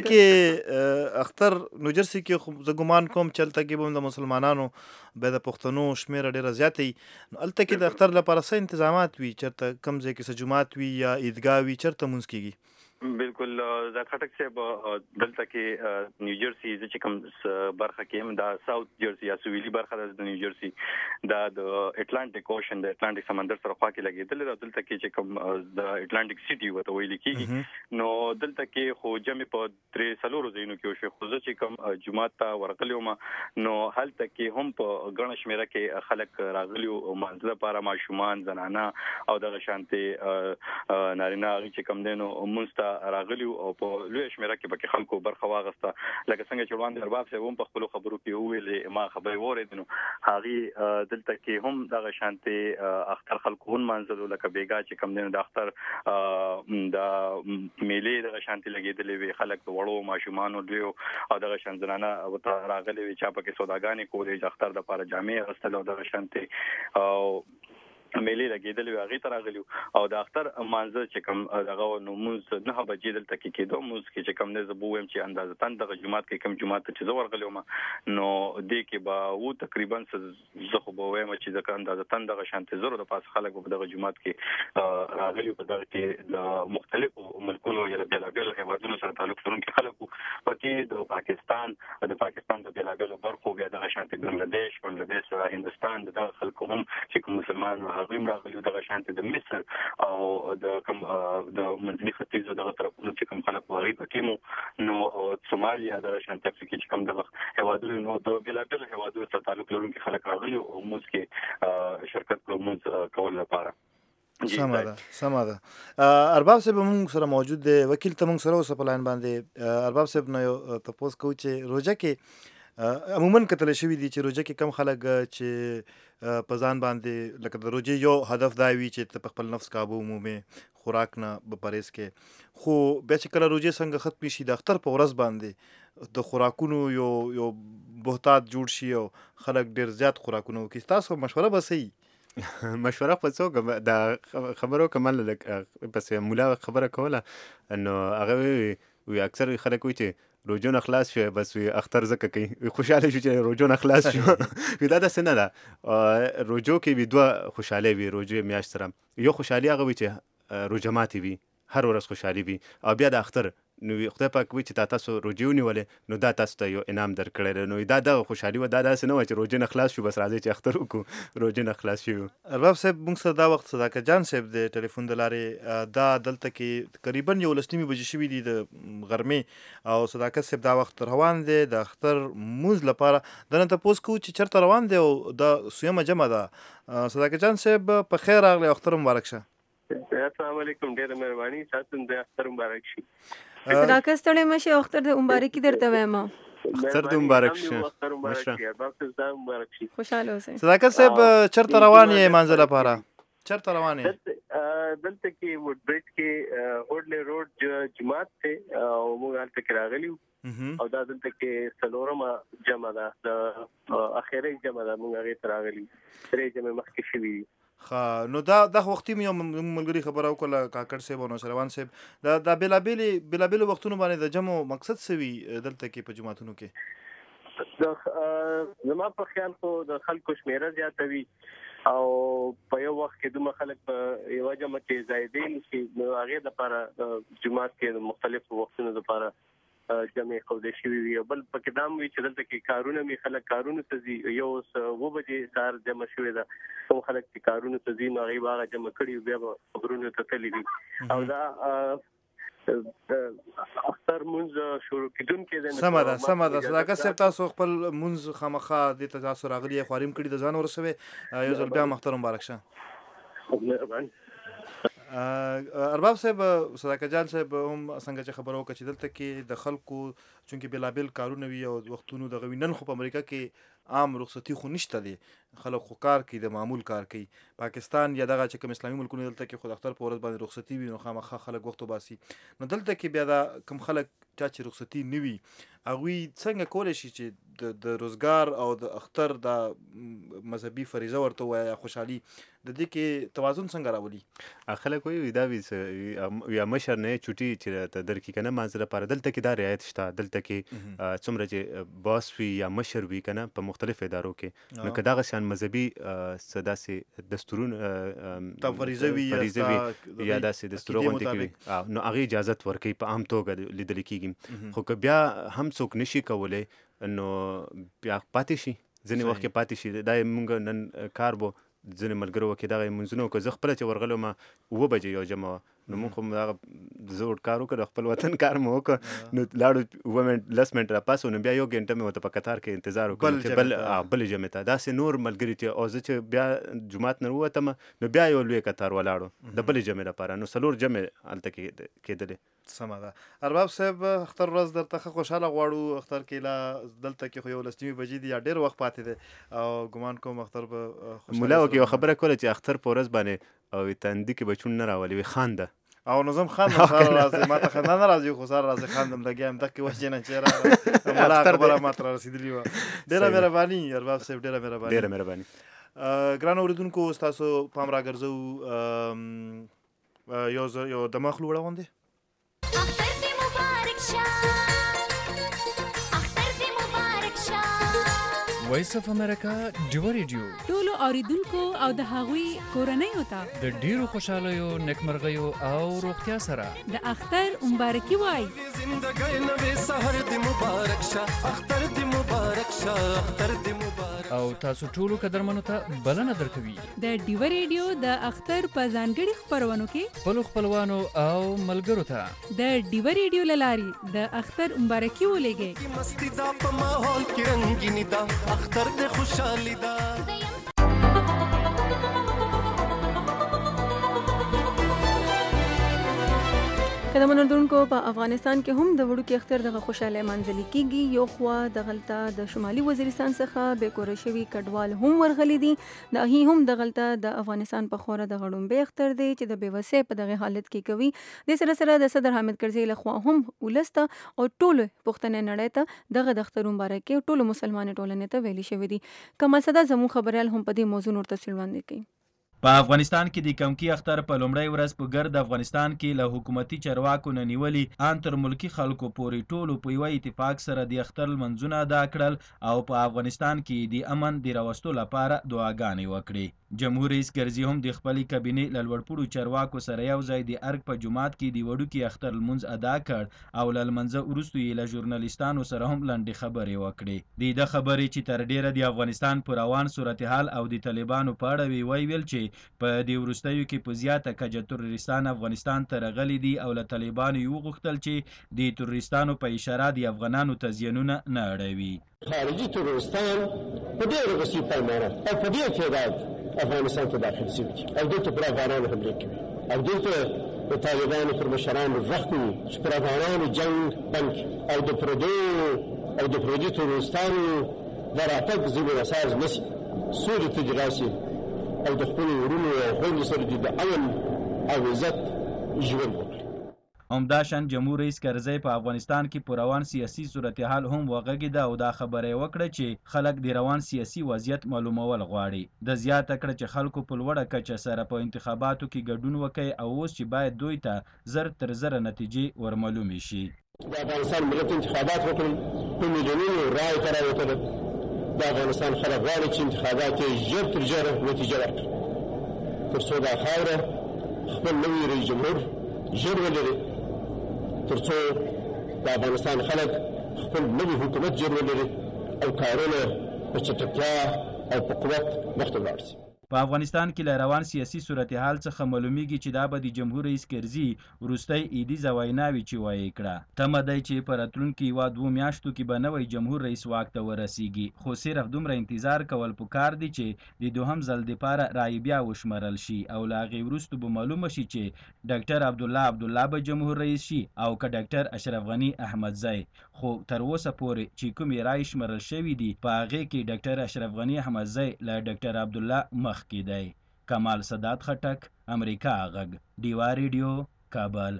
کې اختر نیوجرسي کې خو زه ګمان کوم چې هلته کې به هم د مسلمانانو بیا د پښتنو شمېره ډېره زیاته وي نو هلته کې د اختر لپاره څه انتظامات وي چېرته کوم ځای کې څه جومات وي یا عیدګاه وي چېرته لمونځ کېږي؟ بالکل زاهد خټک صاحب دلته کې نیوجرسي زه چې کوم برخه کې یم دا ساوث جرسي یا سویلي برخه ده د نیوجرسي دا د اټلانټیک اوشن د اټلانټیک سمندر سره خوا کې لګېدلې ده دلته کې چې کوم د اټلانټیک سټي ورته ویل کېږي نو دلته کې خو جمع په درې څلورو ځایونو کې وشوې خو زه چې کوم جومات ته ورغلی وم نو هلته کې هم په ګڼه شمېره کې خلک راغلي وو مانځه لپاره ماشومان زنانه او دغه شانتې نارینه هغوی چې کوم دی نو لمونځ ته راغلی او په لویه شمېره کې پکې خلکو برخه واخیسته لکه څنګه چې وړاندې ارباب صاحب هم په خپلو خبرو کې وویلې ما خبرې واورېدې نو هغې دلته کې هم دغه شانتې اختر خلکو ونمانځلو لکه بېګا چې کوم دی نو د اختر د میلې دغه شانتې لګېدلې وې خلک د وړو ماشومانو لویو او دغه شان زنانه ورته راغلې وې چا پکې سوداګانې کولې چې اختر دپاره جامې اخیستل او دغه شانتې او میلې لګېدلې وې هغې ته راغلي او د اختر مانځه چې کوم دغه نو لمونځ نهه بجې دلته کې کېدو لمونځ کې چې کوم دی زه به ووایم چې اندازتن دغه جومات کې کوم جومات ته چې زه ورغلی وم نو دې کې به و تقریبا زه خو به ووایم چې ځکه اندازتن دغه شانتې زرو د پاسه خلک به په دغه جومات کې راغلي په دغه کې د مختلفو ملکونو یا د بېلابېلو هېوادونو سره تعلق لرونکي خلک وو پکې د پاکستان د پاکستان د بېلابېلو برخو بیا دغه شانتې بنګلادیش بنګلادیش هندوستان د دغه خلکو هم چې کوم مسلمان هغوی هم راغلي دغه شانتې د مصر او د کوم د منځني ختیځو دغه طرفونو چې کوم خلک وو هغوی پکې مو نو سومالیا دغه شانتې افریقې چې کوم دغه هېوادونو نو د بېلابېلو هېوادونو سره تعلق لرونکي خلک راغلي او لمونځ کې شرکت کړو لمونځ کولو لپاره. سمه ده سمه ده ارباب صاحب موږ سره موجود دی وکیل ته موږ سره اوسه په لاین باندې ارباب صاحب نه یو تپوس کوو چې روژه کې عموما کتلی شوي دي چې روژه کې کم خلک چې په ځان باندې لکه د روژې یو هدف دا وي چې ته په خپل نفس کابو ومومې خوراک نه به پرهیز کې خو بیا چې کله روژې څنګه ختمې شي د اختر په ورځ باندې د خوراکونو یو یو بهتات جوړ شي او خلک ډېر زیات خوراکونه وکړي ستاسو مشوره به څه وي؟ مشوره په څوک دا خبرو کمل پسې مولا خبره کوله نو هغه وی اکثر خلک وایي چې روژو نه خلاص شو بس وی اختر ځکه کوي خوشحاله شو چې روژو نه خلاص شو وی دا داسې نه ده روژو کې وي دوه خوشحالۍ وي روژې میاشت سره یو خوشحالي هغه وي چې روژه ماتې وي هر ورځ خوشحالي وي او بیا د اختر نو خدای پاک وایي چې تا تاسو روژې ونیولې نو دا تاسو ته یو انعام درکړی دی نو دا دغه خوشحالي وه دا داسې نه وه چې روژې نه خلاص شو بس راځئ چې اختر وکړو روژې نه خلاص شوي ارباب صاحب موږ سره دا وخت صداقت جان صاحب د ټلیفون د لارې دا دلته کې تقریبا یولس نیمې بجې شوي دي د غرمې او صداقت صاحب دا وخت روان دی د اختر لمونځ لپاره دا نه تپوس کوو چې چېرته روان دی او دا سویمه جمعه ده صداقت جان صاحب په خیر راغلی اختر مبارک شه. السلام علیکم ډېره مهرباني تاسو ته د اختر مبارک شي. صداقت ستړی مه شې اختر د مبارکي درته وایم اختر دې مبارک شه اختر مبارک شي ارباب صاحب مبارک شي خوشحاله اوسئ. صداقت صاحب چېرته روان یې لمانځه لپاره؟ چرته روانې؟ دلته کې وډ برج کې هوډلې روډ جماعت ته او موږ هلته کې راغلي او دا دلته کې څلورمه جمع ده د اخیری جمع ده موږ هغې ته راغلي درې جمع مخکې شوي دي. ښه نو دا دا وختي مې یو ملګري خبره وکړله کاکړ صاحب او نوشروان صاحب دا دا بېلابېلې بېلابېلو وختونو باندې د جمع مقصد څه وي دلته کې په جوماتونو کې؟ زما په خیال خو د خلکو شمېره زیاته وي او په یو وخت کې دومره خلک په یوه جمع کې ځایېدی نشي نو هغې دپاره جومات کې د مختلفو وختونو دپاره جمع ښودې شوي وي. او بل پکې دا هم وي چې دلته کې کارونه وي خلک کارونو ته ځي یو اووه بجې سهار جمع شوې ده کوم خلک چې کارونو ته ځي نو هغې به هغه جمع کړي بیا به خبرونو ته تللي وي او دا اختر مونځ شروع کېدونکی دی. سمه ده سمه ده صداقت صاحب تاسو خپل مونځ خامخا دې ته تاسو راغلي یې خواریم کړي د ځان ورسوې یو ځل بیا مختر مبارک شه. ارباب صاحب صداقت جان صاحب هم څنګه چې خبره وکړه چې دلته کې د خلکو چونکې بېلابېل کارونه وي او وختونو دغه وي نن خو په امریکا کې عام رخصتي خو نشته دی خلک خو کار کوي د معمول کار کوي. پاکستان یا دغه چې کوم اسلامي ملکونه دلته کې خو د اختر په ورځ باندې رخصتي وي نو خامخا خلک وخت وباسي. نو دلته کې بیا دا کوم خلک چا چې رخصتي نه وي هغوی څنګه کولی شي چې د روزګار او د اختر دا مذهبي فریضه ورته ووایه خوشحالي د دې کې توازن څنګه راولي؟ خلک وایي دا وي یا مشر نه چوټي چې ته درکړي که نه مانځه لپاره دلته کې دا رعایت شته. دلته کې څومره چې باس وي یا مشر وي که نه په مختلفو ادارو کې نو که دغه شیان مذهبي څه داسې دستورونه فریضه وي یا داسې دستوره غوندې کوي نو هغې اجازت ورکوي په عام توګه لیدل کېږي. خو که بیا هم څوک نشي کولی نو بیا پاتې شي ځینې وخت کې پاتې شي. دا یې مونږ نن کار بو ځینې ملګرو وکړې دغه لمونځونه وکړه زه خپله چې ورغلی وم اووه بجې یو جمع وه نو مونږ خو هغه زه کار وکړ خپل وطن کار مو وکړ نو لاړو اووه منټ لس منټ راپاسو نو بیا یو ګنټه مې ورته په قطار کې انتظار وکړ چې بل بلې جمعې ته داسې نور ملګري چې او زه چې بیا جومات نه ووتم نو بیا یو لوی قطار ولاړو د بلې جمعې لپاره نو څلور جمعې هلته کېدلې. سمه ده. ارباب صاحب اختر ورځ درته ښه خوشحاله غواړو. اختر کې لا دلته کې خو یو لسنیمې بجې دي یا ډېر وخت پاتې دی او ګمان کوم اختر به ملا وکړي یوه خبره کوله چې اختر په ورځ باندې او تندي کې به چون نه راولي وي خانده او نظم خاندم سهار راځي ما ته خندا نه راځي خو سهار راځي خاندم لګیا یم دقې وجې نه چې راغله ملا خبره ما ته رارسېدلې وه. ډېره مهرباني ارباب صاحب ډېره مهرباني ډېره مهرباني. ګرانو اورېدونکو ستاسو پام راګرځو یو یو دمه خلو وړه غوندې وایس اف امریکا ډیو ریډیو ټولو اوریدونکو او د هغوی کورنۍ ته د ډیرو خوشحالیو نیکمرغیو او روغتیا سره د اختر مبارکي وای. زندګۍ نوې سحر دې مبارک شه اختر دې مبارک شه اختر دې مبارک. او تاسو ټولو قدرمنو ته بلنه درکوي د ډیو ریډیو د اختر په ځانګړي خپرونو کې خپلو خپلوانو او ملګرو ته د ډیو ریډیو له لارې د اختر مبارکي ولېږئ. مستی دا په ماحول کې رنګیني دا اختر دې خوشحالي دا. قدمونو اردوونکو په افغانستان کې هم د وړوکي اختر دغه خوشاله منځلي کیږي. یو خوا دغلته د شمالي وزیرستان څخه بې کوره شوي کډوال هم ورغلي دي. د هغې هم دغلته د افغانستان په خوره د غړومبی اختر دی چې د بېوسۍ په دغه حالت کې کوي. د سره سره د صدر حامد کرزي له خوا هم ولس ته او ټولو پښتنې نړۍ ته دغه د اختر مبارکي ټولو مسلمانې ټولنې ته ویلي شوي دي. کمال صدا زموږ خبریال هم په دې موضوع نور تفصیل وړاندې کوي. په افغانستان کې د کمکی اختر په لومړی ورځ په ګرد افغانستان کې له حکومتي چارواکو نه نیولي ان تر ملکی خلکو پورې ټولو په یوه اتفاق سره د اختر لمونځونه ادا کړل او په افغانستان کې د امن د راوستو لپاره دعاګانې وکړې. جمهور رئیس کرزي هم د خپلې کابینې له لوړپوړو چارواکو سره یو ځای د ارګ په جومات کې د وړوکي اختر لمونځ ادا کړ او له لمانځه وروسته یې له ژورنالیستانو سره هم لنډې خبرې وکړې. د ده خبرې چې تر ډیره د افغانستان په روان صورتحال او د طالبانو په اړه وی ویل چې په دې وروستیو کې په زیاته کچه تروریستان افغانستان ته راغلي دي او له طالبانو یې وغوښتل چې د تروریستانو په اشاره د افغانانو ته زیانونه نه اړوي. خارجي تروریستان په ډېره وسیع پیمانه او په ډېر تعداد افغانستان ته داخل شوي دي او دلته پر افغانانو حملې کوي او دلته د طالبانو پر مشرانو غږ کوي چې پر افغانانو جنګ بند کړي او د پردیو او د پردي تروریستانو د راتګ ځینې اساس نشي سولې ته دې راسي او د خپلو ورونو او خویندو سره دې د امن او عزت ژوند وکړي. همداشان جمهور رئیس کرزی په افغانستان کې په روان سیاسي صورتحال هم وغږېده او دا خبره یې وکړه چې خلک د روان سیاسي وضعیت معلومول غواړي. د زیاته کړه چې خلکو په لوړه کچه سره په انتخاباتو کې ګډون وکړي او اوس چې باید دوی ته زر تر زره نتیجې ورمعلومې شي. د افغانستان ملت انتخابات وکړل، په میلیونونو رایې ته راوتله. د افغانستان خلک غواړي چې انتخابات یې ژر تر ژره نتیجه ورکړي، تر څو دا خاوره خپل نوي رئیس جمهور ژر ولري، تر څو د افغانستان خلک خپل نوي حکومت ژر ولري او کارونه په چټکتیا او په قوت مخته لاړ شي. په افغانستان کې له روان سیاسي صورتحال څخه معلومیږي چې دا به د جمهور رئیس کرزي وروستۍ ایدیزه ویناوي چې وایې کړه. تمه دی چې په راتلونکي یوه دوو میاشتو کې به نوی جمهور رئیس واک ته ورسیږي، خو صرف دومره انتظار کول پکار دی چې د دوهم ځل دپاره رایې بیا وشمرل شي او له هغې وروستو به معلومه شي چې ډاکټر عبدالله عبدالله به جمهور رئیس شي او که ډاکټر اشرف غني احمدزی. خو تر اوسه پورې چې کومې رایې شمرل شوي دي په هغې کې ډاکټر اشرف غني احمدزی له ډاکټر عبدالله مخ کې دی. کمال سادات خټک، امریکا غږ، ډیوا ریډیو، کابل.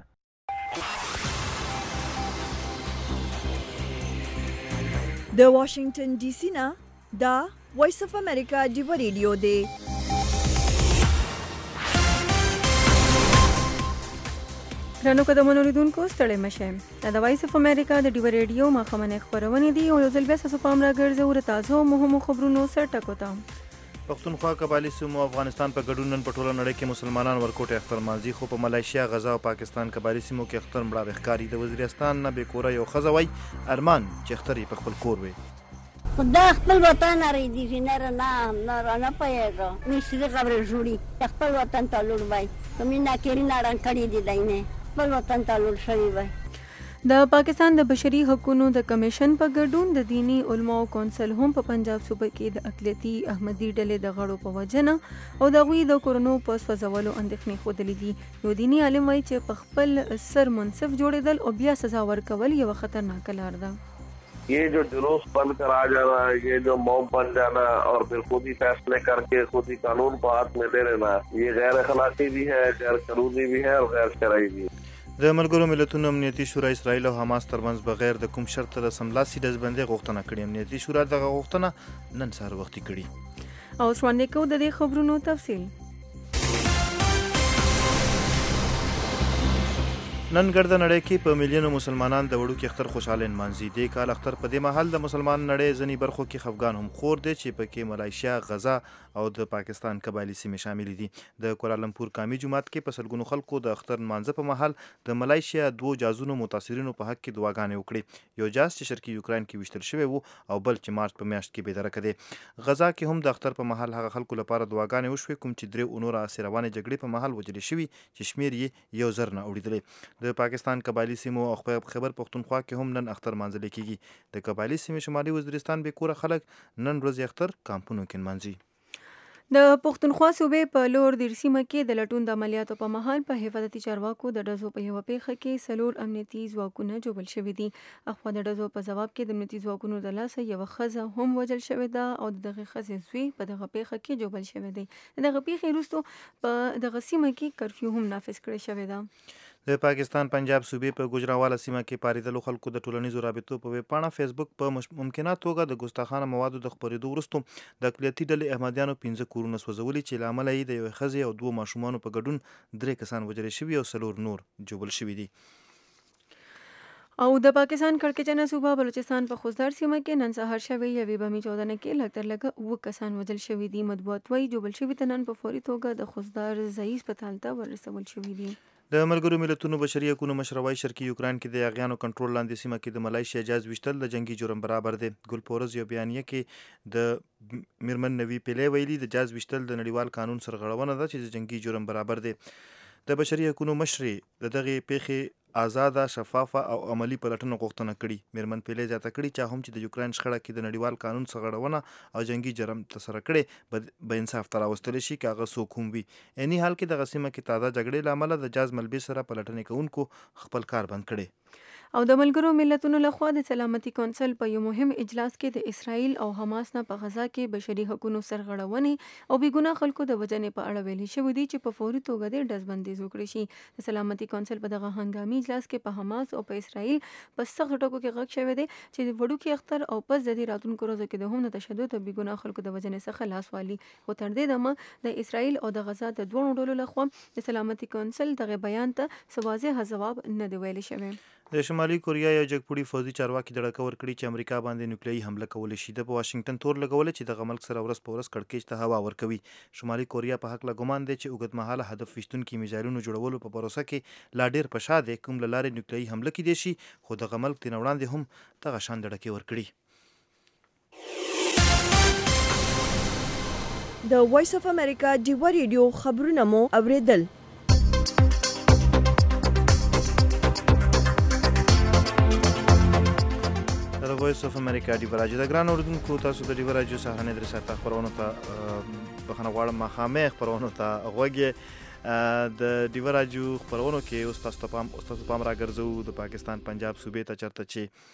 د واشنگټن ډي سي نه دا وایس اف امریکا ډیوا ریډیو دی. درنو قدمونو لیدونکو ستړي مشه. دا د وایس اف امریکا د ډیوا ریډیو ماښامنۍ خپرونې دي او یو ځل بیا ستاسو پام راګرځوو د تازه او مهمو خبرونو سرټکو ته. پښتونخوا قبایلي سیمو افغانستان په ګډون نن په ټوله نړۍ کې مسلمانان ورکوټي اختر مانځي، خو په ملایشیا، غزا او پاکستان قبایلي سیمو کې اختر مړاوې ښکاري. د وزیرستان نه بې کوره یو ښځه وایي ارمان چې اختر یې په خپل کور وي. خدا خپل وطن ریدي نه نه نه نه پېږه مشري خبره جوړي خپل وطن ته لور وای کومې ناکری ناران کړي دي دینه خپل وطن ته لور شوی وای. د پاکستان د بشري حقوقو د کمیشن په ګډون د دینی علماو کونسل هم په پنجاب صوبه کې د اقلیتي احمدي ډلې د غړو په وجنه او د غوي د کورونو په سوځولو اندېښنې ښودلې دي. یو دینی عالم وایي چې په خپل سر منصف جوړېدل او بیا سزا ورکول یو خطرناک لار ده. ये जो जुलूस बंद करा जाना, ये जो मॉब बन जाना और फिर खुद ही फैसले करके खुद ही कानून को हाथ में ले लेना, ये गैर अखलाकी भी है, गैर कानूनी भी है और गैर शरعي भी. د ملګرو ملتونو امنیتي شورا اسرائیل او حماس ترمنځ بغیر د کوم شرط د سملاسي ډزبندۍ غوښتنه کړې. امنیتي شورا دغه غوښتنه نن سهار وختي کړې. او وړاندې کوو د دې خبرونو تفصیل. نن ګرده نړۍ کې په میلیونو مسلمانان د وړوکي اختر خوشحاله نمانځي. دې کال اختر په دې مهال د مسلمان نړۍ ځینې برخو کې خفګان هم خور دی چې پکې ملایشیا، غزا او د پاکستان قبایلي سیمې شاملې دي. د کوالالمپور کامي جومات کې په سلګونو خلکو د اختر نمانځه په مهال د ملایشیا دوو جازونو متاثرینو په حق کې دعاګانې وکړې. یو جاز چې شرقي یوکراین کې ویشتل شوی و او بل چې مارچ په میاشت کې بېدرکه دی. غزا کې هم د اختر په مهال هغه خلکو لپاره دعاګانې وشوې کوم چې درې اونور اسیروانې جګړې په مهال وژلې شوي چې شمېر یې یو زر نه اوړېدلی. د پاکستان قبایلي سیمو او خیبر پښتونخوا کې هم نن اختر مانځل کیږي. د قبایلي سیمې شمالي وزیرستان بې کوره خلک نن ورځ اختر کامپونو کې نمانځي. د پښتونخوا صوبې په لور دیر سیمه کې د لټون د عملیاتو په مهال په حفاظتي چارواکو د ډزو په یوه پیښه کې څلور امنیتي ځواکونه ژوبل شوي دي. اخوا د ډزو په ځواب کې د امنیتي ځواکونو د لاسه یوه ښځه هم وژل شوې ده او د دغې ښځې زوی په دغه پیښه کې ژوبل شوی دی. د دغه پیښې وروسته په دغه سیمه کې کرفیو هم نافذ کړې شوې ده. د پاکستان پنجاب صوبې په ګوجرانواله سیمه کې پارېدلو خلکو د ټولنیزو رابطو په ویبپاڼه فیسبوک په ممکنه توګه د ګستاخانه موادو د خپرېدو وروسته د اقلیتي ډلې احمدیانو پنځه کورونه سوځولي چې له امله یې د یوې ښځې او دوو ماشومانو په ګډون درې کسان وژل شوي او څلور نور ژوبل شوي دي. او د پاکستان کړکېچنه صوبه بلوچستان په خوزدار سیمه کې نن سهار شوې یوې بمي چاودنه کې لږ تر لږه اووه کسان وژل شوي دي. مطبوعات وایي ژوبل شوي ته نن په فوري توګه د خوزدار ځایي هسپتال ته ورسول شوي دي. د ملګرو ملتونو بشري حقوقو مشر وایي شرقي یوکراین کې د یاغیانو کنټرول لاندې سیمه کې د ملایشیا جاز ویشتل د جنگي جرم برابر دی. ګل پورز یو بیانیه کې د میرمن نوی پیلې ویلي د جاز ویشتل د نړیوال قانون سرغړونه ده چې د جنگي جرم برابر دی. د بشري حقوقو مشرې د دغې پیښې آزاده، شفافه او عملی پلټنه غوښتنه کړې. میرمن پیلې زیاته کړې چې هم چې د یوکراین شخړه کې د نړیوال قانون سرغړونه او جنگي جرم ترسره کړي به انصاف ته راوستلی شي که هغه څوک هم وي. عیني حال کې دغه سیمه کې تازه جګړې له امله د جاز ملبې سره پلټنې کوونکو خپل کار بند کړی. او د ملګرو ملتونو لخوا د سلامتي کونسل په یو مهم اجلاس کې د اسرائیل او حماس نه په غزا کې بشري حقوقو سرغړونې او بېګناه خلکو د وژنې په اړه ویلي شوي دي چې په فوري توګه د ډزبندي وکړي شي. د سلامتي کونسل په دغه هنګامي اجلاس کې په حماس او په اسرائیل په سخت ټکو کې غږ شوی دی چې د وړوکي اختر او پس د دې راتلونکو ورځو کې د هم د تشدد او بېګناه خلکو د وژنې څخه لاس والي. خو تر دې دمه د اسرائیل او د غزا د دواړو ډلو لخوا د سلامتي کونسل دغه بیان ته څه واضح ځواب نه دی ویلی شوی. د شمالي کوریا یو جګپوړي فوزي چارواکي د ډکه ورکړي چې امریکا باندې نیوکلیایي حمله کولی شي. د په واشنګټن تور لګولې چې دغه ملک سره ورځ په ورځ کړکېچ ته هوا ورکوي. شمالي کوریا په هکله ګمان دی چې اوږدمهاله هدف ویشتونکي میزایلونو جوړولو په پروسه کې لا ډېر په شا دی، کوم له لارې نیوکلیایي حمله کیدای شي، خو دغه ملک ترې وړاندې هم دغه شان د ډکې ورکړي. د وایس اف امریکا ډیوا ریډیو خبرونه مو اوریدل. د وایس اف امریکا ډیوا راډیو د ګران اوریدونکو تاسو د ډیوا راډیو سهارنۍ درې ساعته خپرونو ته بخښنه غواړم، ماښامې خپرونو ته غوږ د ډیوا راډیو خپرونو کې اوس تاسو ته پام اوس تاسو پام راګرځو د پاکستان پنجاب صوبې ته، چېرته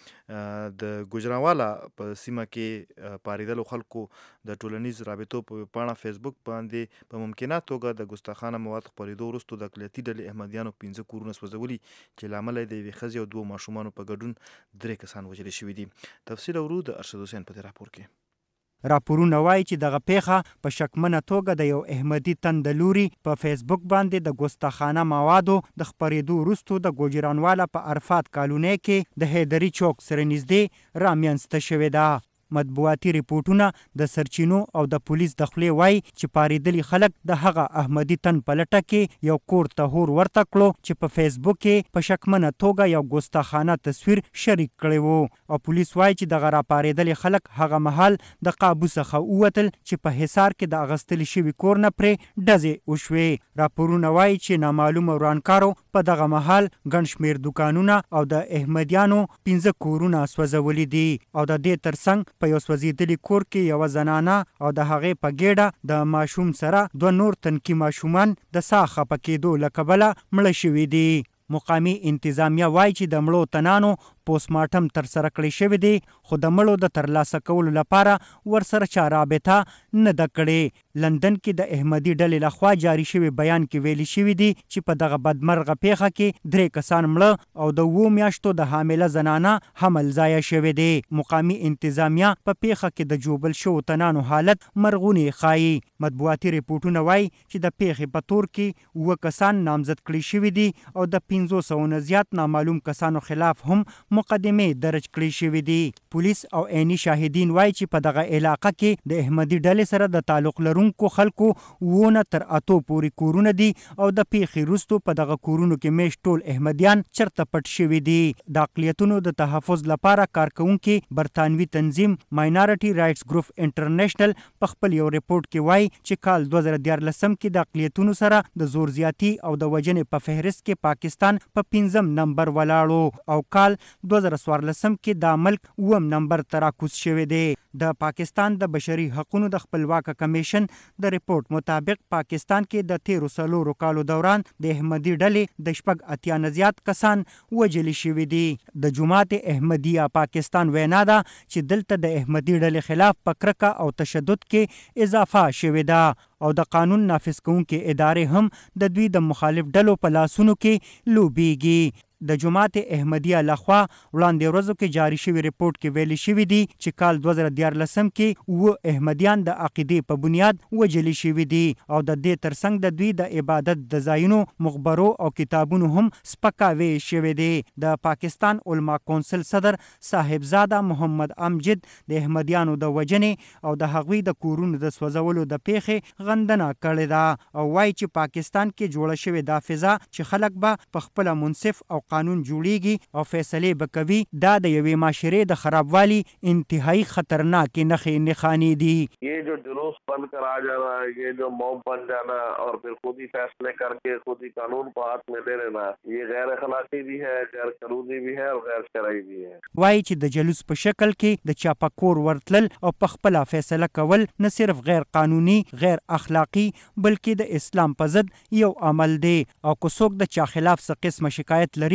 چې د ګوجرانوالا په سیمه کې پارېدلو خلکو د ټولنیز رابطو په پاڼه فیسبوک باندې په ممکنه توګه د ګستاخانه مواد خپرېدو وروسته د اقلیتي ډلې احمدیانو پنځه کورونه سوځولي چې له امله یې د یوې ښځې او دوو ماشومانو په ګډون درې کسان وژل شوي دي. تفصیل اورو د ارشد حسین په دې راپور کې. راپورونه وایي چې دغه پیښه په شکمنه توګه د یو احمدي تن د لوري په فیسبوک باندې د ګستاخانه موادو د خپرېدو وروسته د ګوجرانوالا په عرفات کالونۍ کې د حیدري چوک سره نږدې رامنځته شوې ده. مطبوعاتي ریپورټونه د سرچینو او د پولیس د خولې وایي چې پارېدلي خلک د هغه احمدي تن په لټه کې یو کور ته هور ورته کړو چې په فیسبوک کې په شکمنه توګه یو ګستاخانه تصویر شریک کړی وو، او پولیس وایي چې دغه راپارېدلي خلک هغه مهال د قابو څخه ووتل چې په حصار کې د اغستلي شوي کور نه پرې ډزې وشوې. راپورونه وایي چې نامعلومه ورانکارو په دغه مهال ګڼ شمېر دوکانونه او د احمدیانو پنځه کورونه سوځولي دي، او د دې ترڅنګ په یو سوځېدلي کور کې یوه زنانه او د هغې په ګېډه د ماشوم سره دوه نور تنکي ماشومان د ساه خفه کېدو له کبله مړه شوي دي. مقامي انتظامیه وایي چې د مړو تنانو پوسټمارټم ترسره کړی شوی دی، خو د مړو د ترلاسه کولو لپاره ورسره چا رابطه نه ده کړې. لندن کې د احمدي ډلې لخوا جاري شوي بیان کې ویلي شوي دي چې په دغه بدمرغه پیښه کې درې کسان مړه او د اوو میاشتو د حامله زنانه حمل ضایع شوی دی. مقامي انتظامیه په پیښه کې د جوبل شوو تنانو حالت مرغونې ښایي. مطبوعاتي ریپورټونه وایي چې د پیښې په تور کې اووه کسان نامزد کړي شوي دي او د پنځو سوو نه زیات نامعلوم کسانو خلاف هم مقدمې درج کړي شوي دي. پولیس او عیني شاهدین وایي چې په دغه علاقه کې د احمدي ډلې سره د تعلق لرونکو خلکو وونه تر اتو پورې کورونه دي او د پیښې وروسته په دغه کورونو کې میشت ټول احمدیان چرته پټ شوي دي. د اقلیتونو د تحفظ لپاره کارکوونکي برطانوي تنظیم ماینارټي رایټس ګروپ انټرنیشنل په خپل یو ریپورټ کې وایي چې کال دوه زره دیارلسم کې د اقلیتونو سره د زور زیاتي او د وژنې په فهرست کې پاکستان په پنځم نمبر ولاړو او کال دوه زره څوارلسم کې دا ملک اووم نمبر ته راکوز شوی دی. د پاکستان د بشري حقوقو د خپلواکه کمیشن د ریپورت مطابق پاکستان کې د تیرو څلورو کالو دوران د احمدي ډلې د شپږ اتیا نه زیات کسان وژل شوي دي. د جماعت احمدیه پاکستان وینا ده چې دلته د احمدي ډلې خلاف په کرکه او تشدد کې اضافه شوې ده او د قانون نافذ کوونکي ادارې هم د دوی د مخالف ډلو په لاسونو کې لوبیږي. د جماعت احمدیه لخوا وړاندې ورځو کې جاري شوي ریپورټ کې ویلي شوي دي چې کال دوه زره دیارلسم کې اووه احمدیان د عقیدې په بنیاد وژلي شوي دي او د دې ترڅنګ د دوی د عبادت د ځایونو، مقبرو او کتابونو هم سپکاوی شوی دی. د پاکستان علما کونسل صدر صاحبزاده محمد امجد د احمدیانو د وژنې او د هغوی د کورونو د سوځولو د پیښې غندنه کړې ده او وایي چې پاکستان کې جوړه شوې دا فضا چې خلک به په خپله منصف او قانون جوړیږي او فیصلې به کوي، دا د یوې معاشرې د خرابوالي انتهایی خطرناک نښې نښانې دي. یہ جو جلوس بند کر آ جانا، یہ جو موب بن جانا اور پھر خود ہی فیصلے کر کے خود ہی قانون کو ہاتھ میں لے لینا، یہ غیر اخلاقی بھی ہے، غیر قانونی بھی ہے اور غیر شرعی بھی ہے. وایي چې د جلوس په شکل کې د چاپکور ورتلل او په خپله فیصله کول نه صرف غیر قانوني، غیر اخلاقی بلکې د اسلام په ضد یو عمل دی او که څوک د چا خلاف څه قسمه شکایت لري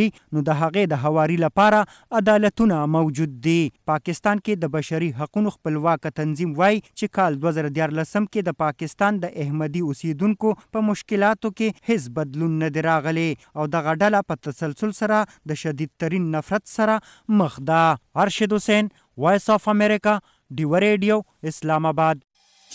لري نو د هغې د هواري لپاره عدالتونه موجود دي. پاکستان کې د بشري حقوقو خپلواک تنظیم وایي چې کال دوه زره دیارلسم کې د پاکستان د احمدي اوسیدونکو په مشکلاتو کې هیڅ بدلون نه دی راغلی او دغه ډله په تسلسل سره د شدید ترین نفرت سره مخ ده. ارشد حسین، وایس آف امریکا، ډیوه ریډیو، اسلام آباد.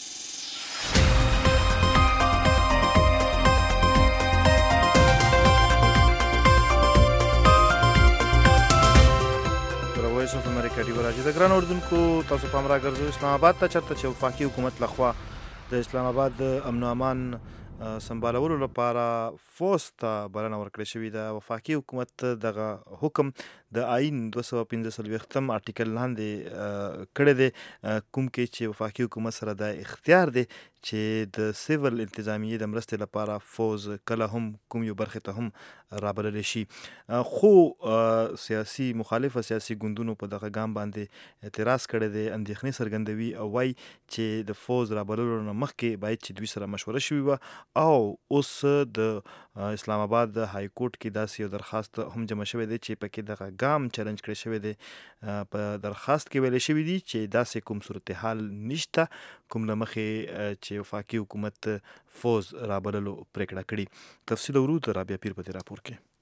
وایس اف امریکا ډیوه راځي. د ګران اردوونکو تاسو پام راګرځو اسلام آباد ته، چېرته چې وفاقي حکومت لخوا د اسلام آباد د امن و امان سمبالولو لپاره فوز ته بلنه ورکړې شوې ده. وفاقي حکومت دغه حکم د آئین دوه سوه پنځه څلوېښتم آرټیکل لاندې کړی دی، کوم کې چې وفاقي حکومت سره دا اختیار دی چې د سیول انتظامیې د مرستې لپاره فوز کله هم کوم یو برخې ته هم رابللی شي. خو سیاسي مخالفه سیاسي ګوندونو په دغه ګام باندې اعتراض کړی دی، اندېښنې څرګندوي او وایي چې د فوز رابللو نه مخکې باید چې دوی سره مشوره شوې وه او اوس د اسلام آباد د های کورټ کې داسې یو درخواست هم جمع شوی دی چې پکې دغه ګام چیلنج کړی شوی دی. په درخواست کې ویلی شوي دي چې داسې کوم صورتحال نشته کوم له مخې چې وفاقي حکومت فوز رابللو پرېکړه کړي. تفصیل ورو د رابعه پیر په دې راپور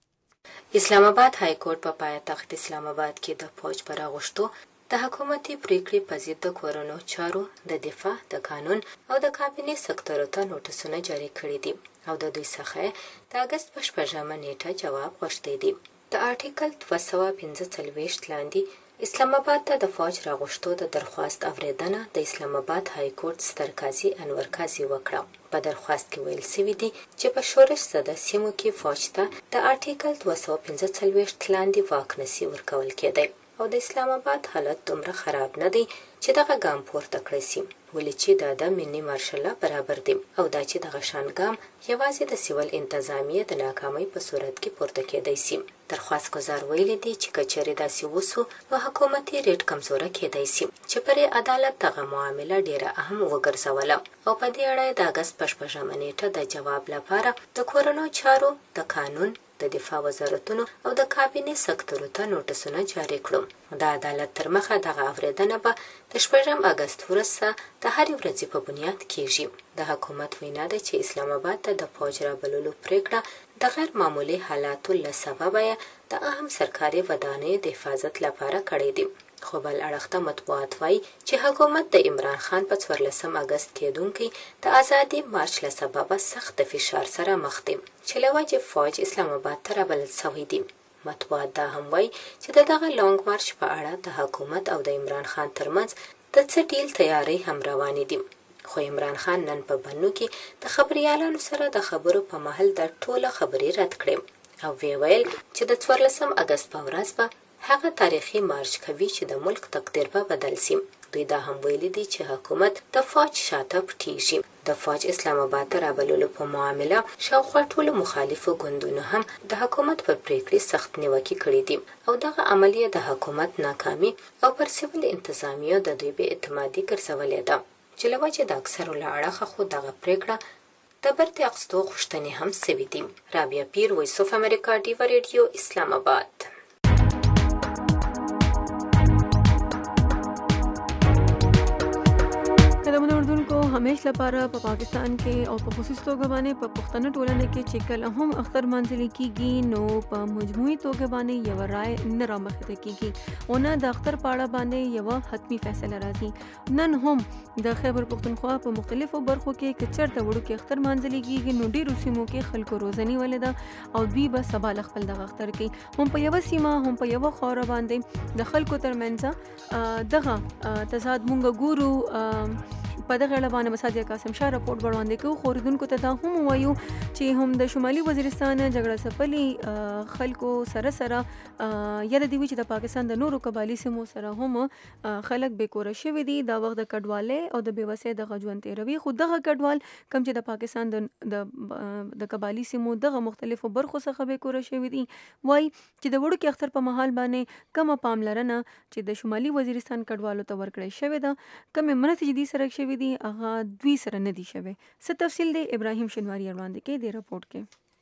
کې. اسلام آباد های کورټ په پایتخت اسلام آباد کې د فوج پر راغوښتو د حکومتي پریکړې په ضد د کورونو چارو د دفاع د قانون او د کابینې سکتورو ته نوټسونه جاري کړي دي او د دوی څخه د اګست په شپږمه نیټه جواب غوښتی دی. د آرټیکل دوه سوه پنځه څلوېښت لاندې اسلام آباد ته د فوج راغوښتو د درخواست اورېدنه د اسلام آباد های کورټ ستر قاضي انور قاضي وکړه. په درخواست کې ویل سوي دي چې په شورش زده سیمو کې فوج ته د آرټیکل دوه سوه پنځه څلوېښت لاندې واک نسي ورکول کېدی او د اسلام آباد حالت دومره خراب نه دی چې دغه ګام پورته کړی سي، ولې چې دا د ملي مارشل برابر دی او دا چې دغه شان ګام یوازې د سیول انتظامیې د ناکامۍ په صورت کې پورته کېدی سي. درخواست ګزار ویلي دي چې کچېرې داسې وسو نو حکومتي ریټ کمزوره کېدی سي چې پرې عدالت دغه معامله ډیره اهم وګرځوله او په دې اړه د اګست په شپږمه نیټه د جواب لپاره د کورونو چارو د قانون د دفاع وزارتونو او د کابینې سکتورو ته نوټسونه جاري کړو. د عدالت تر مخه دغه اورېدنه به د شپږم اګست وروسته د هرې ورځې په بنیاد کیږي. د حکومت وینا ده چې اسلام آباد ته د فوج رابللو پرېکړه د غیر معمولي حالاتو له سببه یې د اهم سرکاري ودانیو د حفاظت لپاره کړی دی. خو بل اړخ ته مطبوعات وایي چې حکومت د عمران خان په څوارلسم اګست کېدونکي د ازادي مارچ له سببه سخت فشار سره مخ دی چې له وجې فوج اسلام آباد ته رابلل سوی دی. مطبوعات دا هم وایي چې د دغه لانګ مارچ په اړه د حکومت او د عمران خان ترمنځ د څه ډیل تیاری هم روانې دي. خو عمران خان نن په بنو کې د خبريالانو سره د خبرو په محل د ټوله خبرې رد کړې او وی ویل چې د څوارلسم اګست په ورځ به هغه تاریخي مارچ کوي چې د ملک تقدیر به بدل سي. دوی دا هم ویلي دي چې حکومت د فوج شاته پټیږي. د فوج اسلام آباد ته رابللو په معامله شاوخوا ټولو مخالفو ګوندونو هم د حکومت پر پریکړې سخت نیوکې کړې دي او دغه عملیه د حکومت ناکامي او پر سیول انتظامیو د دوی بې اعتمادي ګرځولې ده چې له وجې د اکثرو له اړخه خو دغه پریکړه د برتې اخیستو غوښتنې هم سوي دي. رابعه پیر، وایس اف امریکا، ډیوه ریډیو، اسلام آباد. همیش لپاره په پاکستان کې او په خصوص توګه باندې په پښتنو ټولنه کې چې کله هم اختر منځلي کیږي نو په مجموعي توګه باندې یو رائے نه رامخته کیږي او نه د اختر په اړه باندې یو حتمی فیصله راځي. نن هم د خیبر پښتونخوا په مختلفو برخو کې کچرته وړو کې اختر منځلي کیږي نو ډیرو سیمو کې خلکو روزنی ولې ده او دوی به سبا خپل د اختر کې هم په یو سیمه هم په یو خاور باندې د خلکو ترمنځ دغه تضاد مونږ ګورو. په دغه اړه باندې مساجد قاسم شاه راپورټ وړاندې کوي. خو اوریدونکو ته دا هم وایو چې هم د شمالي وزیرستان جګړه ځپلي خلکو سره سره یا د دوی چې د پاکستان د نورو قبایلي سیمو سره هم خلک بېکوره شوي دي دا وخت د کډوالۍ او د بېوسۍ دغه ژوند تېروي. خو دغه کډوال کوم چې د پاکستان د د قبایلي سیمو دغه مختلفو برخو څخه بېکوره شوي دي وایي چې د وړوکي اختر په مهال باندې کومه پاملرنه چې د شمالي وزیرستان کډوالو ته ورکړی شوې ده کومې مرستې چې دوی سره شوي دي هغه دوی سره نه دي شوی. څه تفصیل دی ابراهیم شنواری وړاندې کوي د راپورټ کې.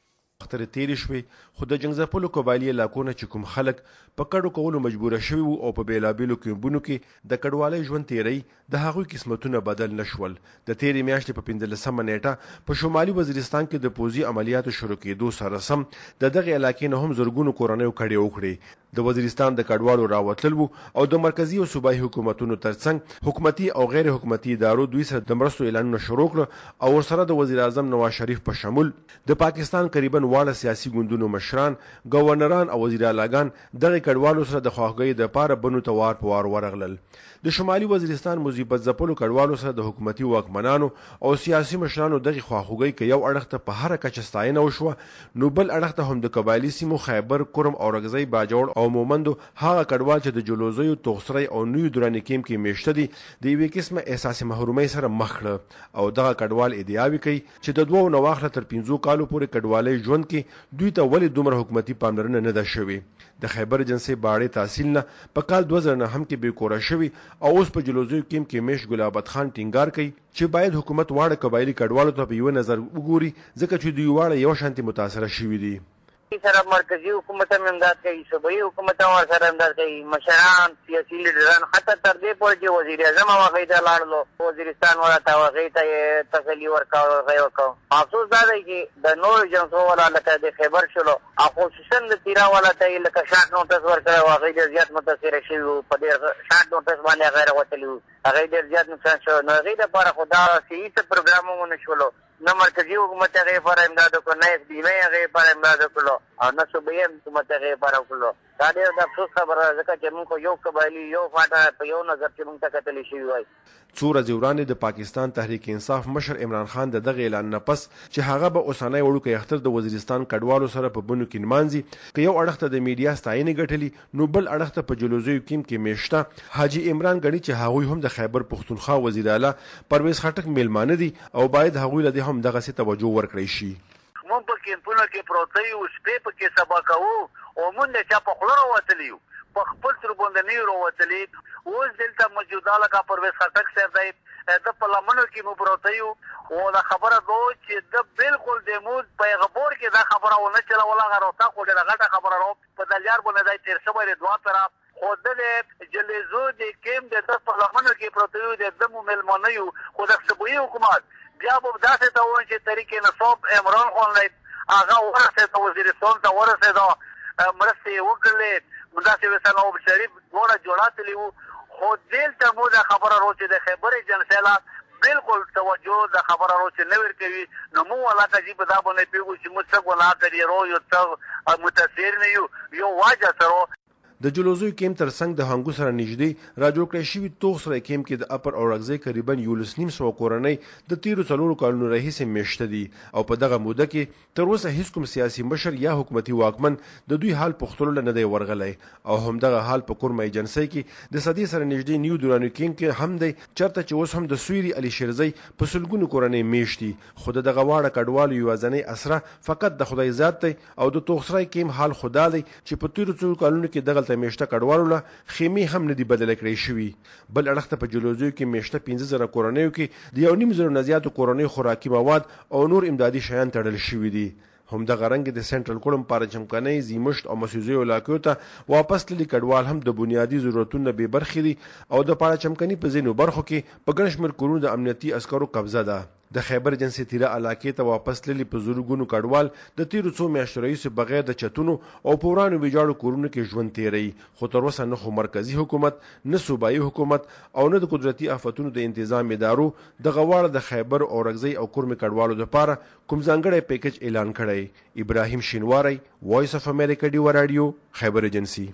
اختر تیرې شوې خو د جنګ ځپلو قبایلي علاقو نه چې کوم خلک په کډو کولو مجبوره شوي وو او په بېلابېلو کیمپونو کې د کډوالۍ ژوند تیری د هغوی قسمتونه بدل نه شول. د تیرې میاشتې په پنځلسمه نیټه په شمالي وزیرستان کې د پوځي عملیاتو شروع کېدو سره سم د دغې علاقې نه هم زرګونو کورنیو کډې وکړې. د وزیرستان د کډوالو راوتلل وو او د مرکزي او صوبایي حکومتونو ترڅنګ حکومتي او غیر حکومتي ادارو دوی سره د مرستو اعلانونه شروع کړل او ورسره د وزیر اعظم نواز شریف په شمول د پاکستان قریبا واړه سیاسي ګوندونو مشران، گورنران او وزیر اعلیګان دغه کډوالو سره د خواخوږۍ د پاره بنو ته وار په وار ورغلل. د شمالي وزیرستان مصیبت ځپلو کډوالو سره د حکومتي واکمنانو او سیاسي مشرانو دغه خواخوږۍ کې یو اړخ ته په هر کچه ستاینه وشوه، نو بل اړخ ته هم د قبایلي سیمو خیبر، کرم او رګزی، باجوړ او مومندو هغه کډوال چې د جلوزیو، توغسرۍ او نویو دراني کیم کې میشته دي د یوې قسمه احساسي محرومۍ سره مخ کړه او دغه کډوال ادعاوې کوي چې د دوو نه واخله تر پنځو کالو پورې کډوالۍ ژوند کې دوی ته ولې دومره حکومتي پاملرنه نه ده شوې. د خیبر ایجنسۍ باړې تحصیل نه په کال دوه زره نهم کې بېکوره شوي او اوس په جلوزیو کیم کې میش ګلابت خان ټینګار کوي چې باید حکومت واړه قبایلي کډوالو ته په یوه نظر وګوري ځکه چې دوی واړه یو شانتي متاثره شوي دي. سره مرکزی حکومت هم امداد کوي، صوبایي حکومت هم ورسره امداد کوي، مشران، سیاسي لیډران، حتی تر دې پورې چې وزیر اعظم هم هغوی ته لاړلو، وزیرستان والا ته هغوی ته یې تسلي ورکوه او هغه یې وکړو. افسوس دا دی چې د نورو ایجنسو والا لکه د خیبر شلو او خصوصا د تیرا والا ته یې لکه شاټ نوټس ورکړی و، هغوی ډېر زیات متاثره شوي وو، په ډېر شاټ نوټس باندې هغه راوتلي وو، هغوی ډېر زیات نقصان شوی. نو هغوی دپاره خو دا صحیح څه پروګرام هم ونه شولو، نه مرکزي حکومت هغې لپاره امداد وکړو، نه ایف ډي ایم هغې لپاره امداد وکړو او نه صوبایي حکومت هغې لپاره وکړو. دا ډېر د افسوس خبره ده ځکه چې موږ خو یو قبایلي یو فاټه په یو نظر چې موږ ته کتلې شوي وای. څو ورځې وړاندې د پاکستان تحریک انصاف مشر عمران خان د دغه اعلان نه پس چې هغه به اوسنی وړوکی اختر د وزیرستان کډوالو سره په بنو کې نمانځي که یو اړخ ته د میډیا ستاینې ګټلي نو بل اړخ ته په جلوزیو کیم کې میشته حاجي عمران ګڼي چې هغوی هم د خیبر پښتونخوا وزیر اعلی پرویز خټک میلمانه دي او باید هغوی له دې هم دغسې توجه ورکړی شي. موږ په کیمپونو کې پروته یو، شپې پکې سبا کوو او موږ د چا په خوله راوتلي یو، په خپل تر باندې نه یو راوتلي. اوس دلته موجوده لکه پرویز خټک صاحب دی، د په لمنو کې مو پروته یو او دا خبره ده چې د بالکل د مود پیغمبر کې دا خبره ونه چلوله، هغه روتا خو ډېره غټه خبره راو په دلیار باندې دی تېر شوی دی دوه پره خو د جلیزو د کیم د ده په لمنو کې پروته یو، د ده مو میلمانه یو. خو د صوبایي حکومت بیا به داسې ته ووایم چې طریق نصاب عمران خان دی هغه ورسېده، وزیرستان ته ورسېده، مرستې یې وکړلې، داسې وسه نواب شریف دواړه جوړاتلي وو. خو دلته مو دا خبره رو چې د خیبر ایجنسۍ لا بالکل توجه د خبره رو چې نه ورکوي، نو موږ علاقه جي په دا باندې پوهېږو چې موږ څه ګناه کړې رو یو څه متاثر نه یو یو واجه سره. د جلوزیو کیم ترڅنګ د هنګو سره نږدې را جوړ کړی شوي توغسرۍ کیم کې د اپر او رګزی قریبا یولس نیم سوه کورنۍ د تیرو څلورو کلونو راهیسې میشته دي او په دغه موده کې تر اوسه هیڅ کوم سیاسي مشر یا حکومتي واکمن د دوی حال پوښتلو له نه دی ورغلی او همدغه حال په کرمه ایجنسۍ کې د صدۍ سره نږدې نیو دورانو کیم کې هم دی چېرته چې اوس هم د سویري علي شیرزی په سلګونو کورنۍ میشت دي. خو د دغه واړه کډوالو یوازنۍ اسره فقط د خدای ذات دی او د توغسرۍ کیم حال خدا دی چې په تیرو څلورو کلونو کې دغلته میشته کډوالو له خیمې هم نه دي بدله کړی شوي. بل اړخ ته په جلوزیو کې میشته پنځه زره کورنیو کې د یو نیم زرو نه زیاتو کورنیو خوراکي مواد او نور امدادي شیان تړل شوي دي. همدغه رنګ د سنټرل کولم پارچمکنۍ، زیمشت او مسیوزیو علاقو ته واپس تللي کډوال هم د بنیادي ضرورتونو نه بې برخې دي او د پارچمکني په ځینو برخو کې په ګڼ شمېر کورونو د امنیتي عسکرو قبضه ده. د خیبر ایجنسۍ تیره علاقې ته واپس تللي په زرګونو کډوال د تیرو څو میاشتو راهیسې بغیر د چتونو او په ورانو ویجاړو کورونو کې ژوند تیروي. خو تر اوسه نه خو مرکزي حکومت، نه صوبایي حکومت او نه د قدرتي آفتونو د انتظام ادارو دغه واړه د خیبر او رګزی او کرمې کډوالو دپاره کوم ځانګړی پیکج اعلان کړی. ابراهیم شینواری، وایس اف امریکا ډیوه راډیو، خیبر ایجنسۍ.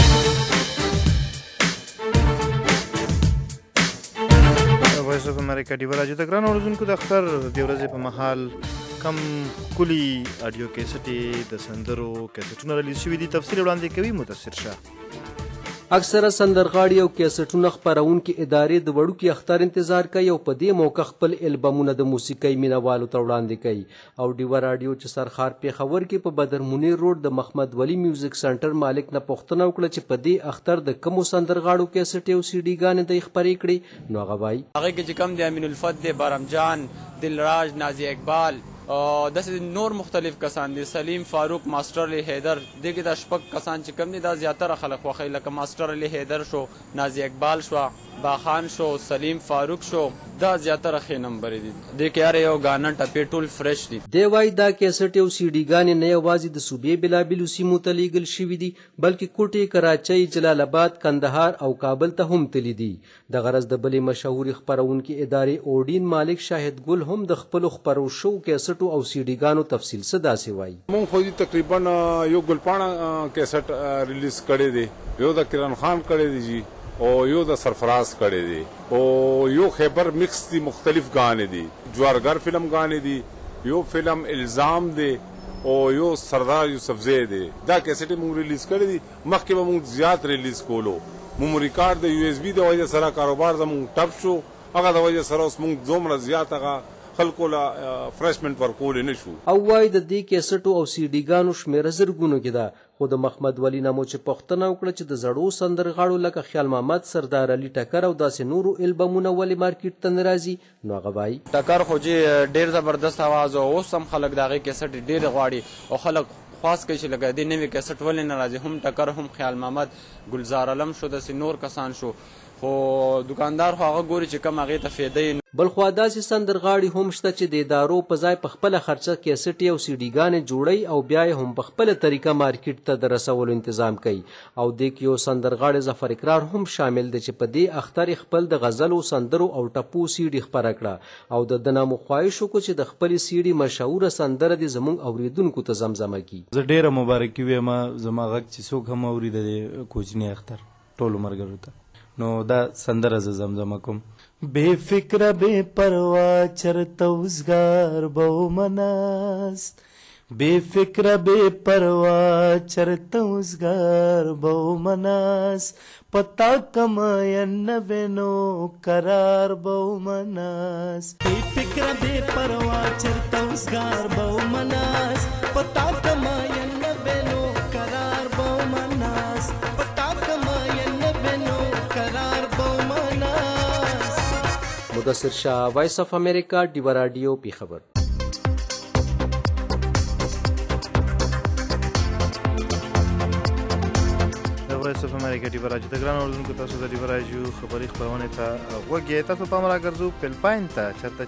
وایس اف امریکا ډیوه راډیو ته ګرانو اورېدونکو د اختر د ورځې په مهال کم ښکلي اډیو کیسټې د سندرو کیسټونه ریلیز شوي دي. تفصیل وړاندې کوي مدثر شاه. اکثره سندرغاړي او کیسټونه خپرونکي ادارې د وړوکي اختر انتظار کوي او په دې موقع خپل البمونه د موسیقۍ مینوالو ته وړاندې کوي. او ډیوه راډیو چې سرخار پېښور کې په بدر منیر روډ د محمد ولی میوزیک سنټر مالک نه پوښتنه وکړه چې په دې اختر د کومو سندرغاړو کیسټې او سي ډي ګانې دی خپرې کړي. نو هغه وایي هغې کې چې کوم دی امین الفت دی، بارم جان، دلراج، نازي اقبال، داسې نور مختلف کسان دي، سلیم فاروق، ماسټر علي حیدر، دغه د شپږ کسان چې کم دي دا زیاتره خلک خوښوي، لکه ماسټر علي حیدر شو، نازي اقبال شو، باخان شو، سلیم فاروق شو، دا زیاتره ښه نمبر دي. د کې هر یو غانا ټپې ټول فرش دي. دی وایي دا کیسټ او سی ډي ګانې نه یوازې د صوبې بېلابېلو سیمو ته لیږل شوي دي بلکې کوټې، کراچۍ، جلال آباد، کندهار او کابل ته هم تللي دي. د غرض د بلې مشهورې خپرونکې ادارې اوډین مالک شاهد ګل هم د خپلو خپرو شو کیسټو او سی ډي ګانو تفصیل څه داسې وایي. مونږ خو دې تقریبا یو ګلپاڼه کیسټ ریلیز کړی دی، یو د کرن خان کړی دی جی، او یو د سرفراز کړی دی، او یو خیبر مکس دی، مختلف غانې دي، جوارګر فلم غانې دي، یو فلم الزام دی، او یو سردار یوسفزی دی. دا کیسټ موږ ریلیز کړی دي. مخکې به موږ زیات ریلیز کولو، موږ ریکارډ د یو اس بي د وجه سره کاروبار زموږ ټپ شو، هغه د وجه سره اوس موږ دومره زیات هغه خلکو لا فرشمنت ورکول نه شو. او وایي د دې کیسټو او سی ډي ګانو شمیره زرګونو کې ده، خو د محمد ولی نامو چې پوښتنه وکړه چې د زړو سندرغاړو لکه خیال محمد، سردار علي ټکر او داسې نورو البمونه ولې مارکیټ ته نه راځي، نو هغه وایي ټکر خو چې ډېر زبردست آواز او اوس هم خلک د هغې کیسټ ډېر غواړي او خلک خواست کوي چې لکه دې نوي کیسټ ولې نه راځي. هم ټکر، هم خیال محمد، ګلزار علم شو، داسې نور کسان شو، خو دکاندار خو هغه ګوري چې کم هغې ته فایده. بلخوا داسې سندرغاړي هم شته چې د ادارو په ځای په خپله خرچه کیسټې او سی ډي ګانې جوړوي او بیا یې هم په خپله طریقه مارکیټ ته د رسولو انتظام کوي. او دې کې یو سندرغاړی ظفر اقرار هم شامل دی چې په دې اختر خپل د غزلو، سندرو او ټپو سی ډي خپره کړه او د ده نه مو خواهش وکړو چې د خپلې سی ډي مشهوره سندره دې زموږ اوریدونکو ته زمزمه کړي. زه ډېره مبارکي وایم زما غږ چې څوک هم اوري د کوچني اختر ټولو ملګرو ته، نو دا سندره زه زمزمه کوم. بے فکر بے پروا چرته وزګار به مناست، بے فکر بے پروا چرته وزګار به مناست، پتا کماین بنو قرار به مناست. بے فکر بے پروا چرته وزګار به مناست، پتا کماین بنو قرار به مناست، پتا کماین بنو قرار به مناست. مدثر شاه، وایس اف امریکا، ډیوه راډیو، پیښور. وایس اف امریکا ډیوه راډیو د ګران اوریدونکو تاسو د ډیوه راډیو خبري خپرونې ته غوږ یې. تاسو پام راګرځو فلپاین ته، چېرته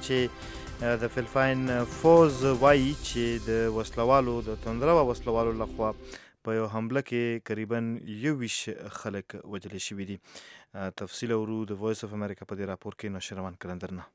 چې د فلپاین فوز وایي چې د وسلوالو د توندرو وسلوالو لخوا په یو حمله کې قریبا یوویش خلک وژل شوي دي. تفصیل اورو د وایس اف امریکا په دې راپور کې نشروان کلندر نه.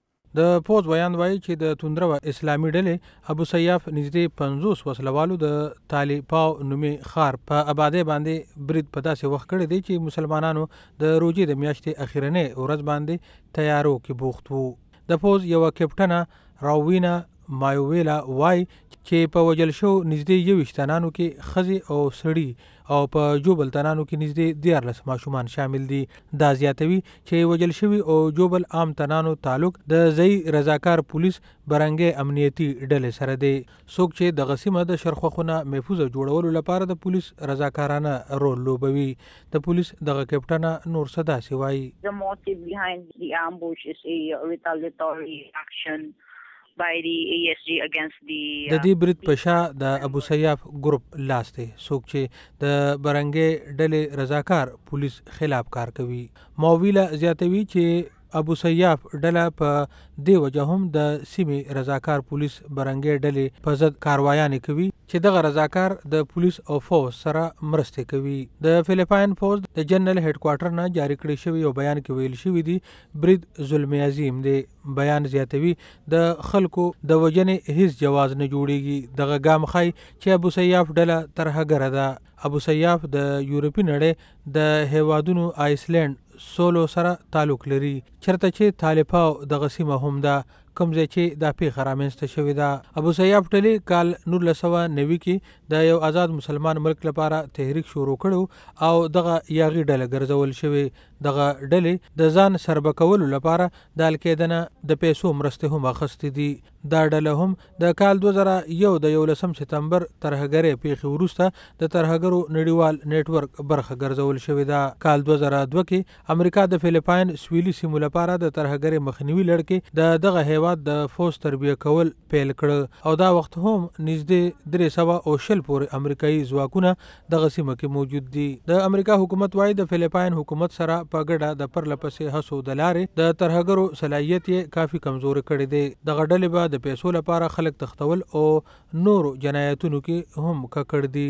د پوز بیان وایي چې د توندرو اسلامي ډلې ابو سیاف نږدې پنځوس وسلوالو د طالپاو نومې ښار په آبادۍ باندې برید په داسې وخت کړی دی چې مسلمانانو د روژې د میاشتې اخرنۍ ورځ باندې تیارو کې بوخت وو. د پوز یوه کپټنه راوینا مایویلا وایي چې په وژل شو نږدې یوویشت تنانو کې ښځې او سړي او په جوبل تنانو کې نږدې دیارلس ماشومان شامل دي. دا زیاتوي چې وژل شوي او جوبل عام تنانو تعلق د ځایي رضاکار پولیس برنګې امنیتي ډلې سره دی. څوک چې دغه سیمه د شرخوخونه محفوظه جوړولو لپاره د پولیس رضاکارانه رول لوبوي. د پولیس دغه کپټنه نور څه داسې وایي. The motive behind the ambush is a retaliatory action by the A S G against the د دې برید په شا د ابو سیاف ګروپ لاس دی، څوک چې د برنګې ډلې رضاکار پولیس خلاف کار کوي. ماویلا زیاتوي چې ابو سیاف ډله په دې وجه هم د سیمې رضاکار پولیس برنګې ډلې په ضد کاروایانې کوي چې دغه رضاکار د پولیس او فوز سره مرستې کوي. د فلپاین فوز د جنرال هډ کوارټر نه جاری کړی شوی یو بیان کې ویل شوی دی برید ظلم عظیم دی. بیان زیاتوي د خلکو د وجنې هیڅ جواز نه جوړیږي. دغه ګام ښایي چې ابو سیاف ډله ترهګره ده. ابو سیاف د یورپي نړۍ د هیوادونو آیسلینډ سولو سره تعلق لري، چرته چې طالپاو دغه سیمه هم ده کوم ځای چې دا پیښه رامنځته شوې ده. ابو سیاف ډلې کال نولس سوه نوي کې د یو آزاد مسلمان ملک لپاره تحریک شروع کړو او دغه یاغي ډله ګرځول شوې. دغه ډلې د ځان سربه کولو لپاره د القاعده نه د پیسو مرستې هم اخیستې دي. دا ډله هم د کال دوه زره یو د یولسم سپتمبر ترهګرۍ پیښې وروسته د ترهګرو نړیوال نیټورک برخه ګرځول شوې ده. کال دوه زره دوه کې امریکا د فلیپاین سویلي سیمو لپاره د ترهګرۍ مخنیوي لړ د دغه هیواد د فوج تربیه کول پیل کړ او دا وخت هم نږدې درې سوه او شل پورې امریکایي ځواکونه دغه سیمه کې موجود دي. د امریکا حکومت وايي د فلیپاین حکومت سره په ګډه د پرله پسې هڅو د لارې د ترهګرو صلاحیت یې کافي کمزوري کړی دی. دغه ډلې به د پیسو لپاره خلک تختول او نورو جنایتونو کې هم ککړ دي.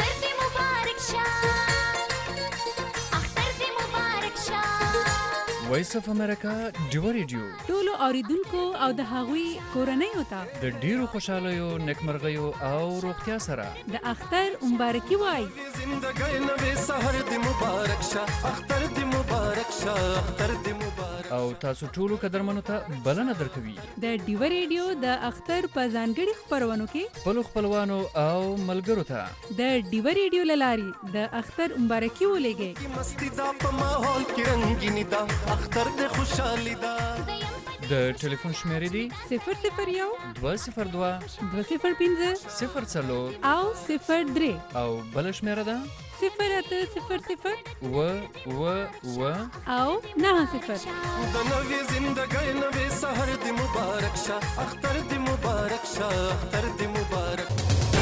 وایس اف امریکا ډیو ریډیو ټولو اوریدونکو او د هغوی کورنۍ ته د ډیرو خوشالیو نیکمرغیو او روغتیا سره د اختر مبارکي وای. زندګۍ نوې سحر دی مبارک شه اختر دی مبارک شه اختر دی مبارک. او تاسو ټولو قدرمنو ته بلنه درکوي د ډیو ریډیو د اختر په ځانګړي خپرونو کې خپلو خپلوانو او ملګرو ته د ډیو ریډیو له لارې د اختر مبارکي ولېږئ. مستی دا په ماحول کې رنګینی دا اختر د خوشحالي دا. د ټلیفون شمیرې دي صفر صفر یو دوه صفر دوه دوه صفر پنځه صفر څلور او صفر درې او بل شمیره ده صفر اته صفر صفر اوه اوه اوه او نهه صفر. د نوې زندګۍ نوې سحر دی مبارک شه اختر دی مبارک شه اختر دی مبارک.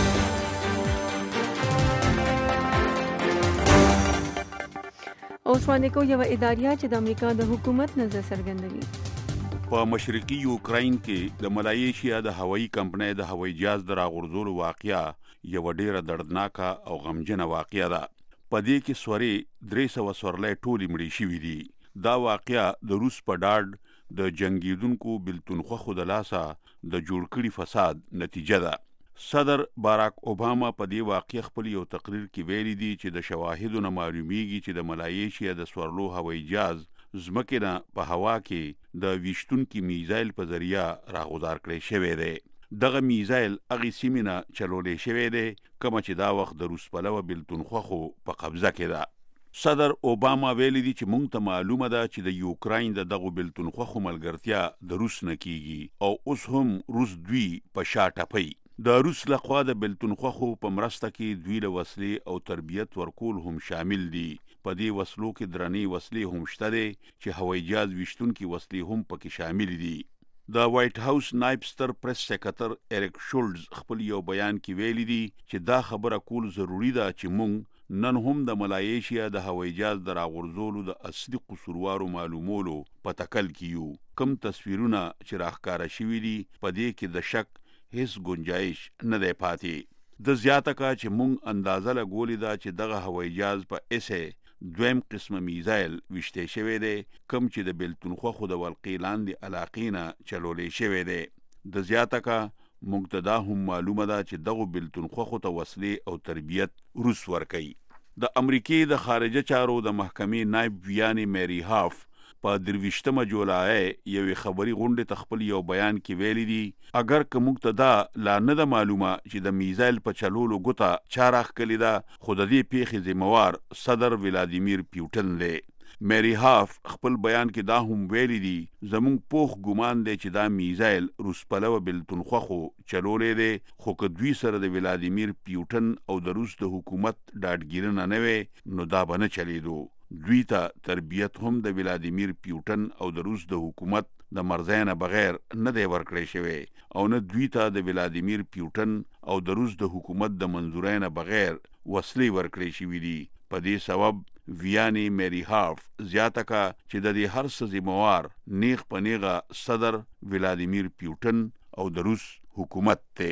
اوس باندې کو یو اداریه چې د امریکا د حکومت نظر څرګندوي. په مشرقي یوکراین کې د ملایشیا د هوایي کمپنۍ د هوایي جهاز د راغورځولو واقعه یو ډیره دردناکه او غمجنه واقعه ده. په دې کې سوري درې سوه سورلۍ ټولې مړې شوي دي. دا واقعه د روس په ډاډ د جنګیدونکو بلتونخوخو د لاسه د جوړ کړي فساد نتیجه ده. صدر باراک اوباما په دې واقعه خپل یو تقریر کې ویلي دي چې د شواهدو نه معلومیږي چې د ملایشیا د سورلو هوایي جهاز ځمکې نه په هوا کې د ویشتونکي میزایل په ذریعه راغوځار کړی شوی دی. دغه میزایل هغې سیمې نه چلولی شوی دی کومه چې دا وخت د روس پلوه بلتونخوخو په قبضه کې ده. صدر اوباما ویلي دي چې موږ ته معلومه ده چې د یوکراین د دغو بلتونخوخو ملګرتیا د روس نه کیږي او اوس هم روس دوی په شا ټپوي. د روس لخوا د بلتونخوخو په مرسته کې دوی له وسلې او تربیت ورکول هم شامل دي. په دې وسلو کې درنې وسلې هم شته دي چې هوایي جهاز ویشتونکي وسلې هم پکې شامل دي. د وایټ هاوس نایب ستر پریس سیکرټر ایریک شولډز خپل یو بیان کې ویلي دي چې دا خبره کول ضروری ده چې موږ نن هم د ملایشیا د هوایي جهاز د راغورځولو د اصلي قصوروارو معلومولو په تکل کې یو. کم تصویرونه چې راښکاره شوي دي په دې کې د شک هیڅ گنجائش نه دی پاتې. د زیاته کا چې مونږ اندازه لګولې ده چې دغه هوایي جهاز په اسې دویم قسمه میزایل ویشتې شوی دی کوم چې د بلتونخوخو د ولقې لاندې علاقې نه چلولی شوی دی. د زیاته کا موږ ته دا هم معلومه ده چې دغو بلتونخوخو ته وسلې او تربیت روس ورکوي. د امریکې د خارجه چارو د محکمې نایب ویانې میری هاف په درویشتمه جولای یوې خبري غونډې ته خپل یو بیان کې ویلي دي اگر که موږ ته دا لا نه ده معلومه چې د میزایل په چلولو ګوته چا راښکلې ده خو د دې پیښې ذمهوار صدر ولادیمیر پیوټن دی. میری هاف خپل بیان کې دا هم ویلي دي زموږ پوخ ګمان دی چې دا میزایل روس پلوه بلتونخوخو چلولی دی خو که دوی سره د ولادیمیر پیوټن او د روس د حکومت ډاډګیرنه نه وی نو دا به نه چلیدو. دوی ته تربیت هم د ولادیمیر پیوټن او د روس د حکومت د مرزۍ نه بغیر نه دی ورکړی شوی او نه دوی ته د ولادیمیر پیوټن او د روس د حکومت د منظورۍ نه بغیر وسلې ورکړی شوي دي. په دې سبب ویانې میری هاف زیاته کا چې د دې هر څه ذمهوار نیغ په نیغه صدر ولادیمیر پیوټن او د روس حکومت دی.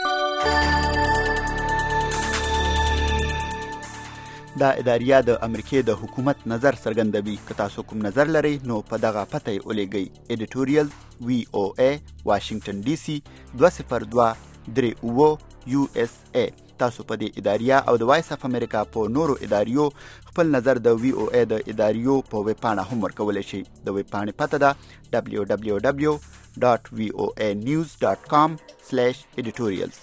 دا اداریه د امریکې د حکومت نظر څرګندوي. که تاسو کوم نظر لرئ نو په دغه پته یې ولېږئ. ایډیټوریل وی او ای واشنگټن ډي سي دوه صفر دوه درې اووه یو اس ای. تاسو په دې اداریه او د وایس اف امریکا په نورو اداریو خپل نظر د وی او ای د اداریو په ویب پاڼه هم ورکولی شئ. د ویب پاڼې پته ده دبلیو دبلیو دبلیو ډاټ وی او ای نیوز ډاټ کام سلیش ایډیټوریلز.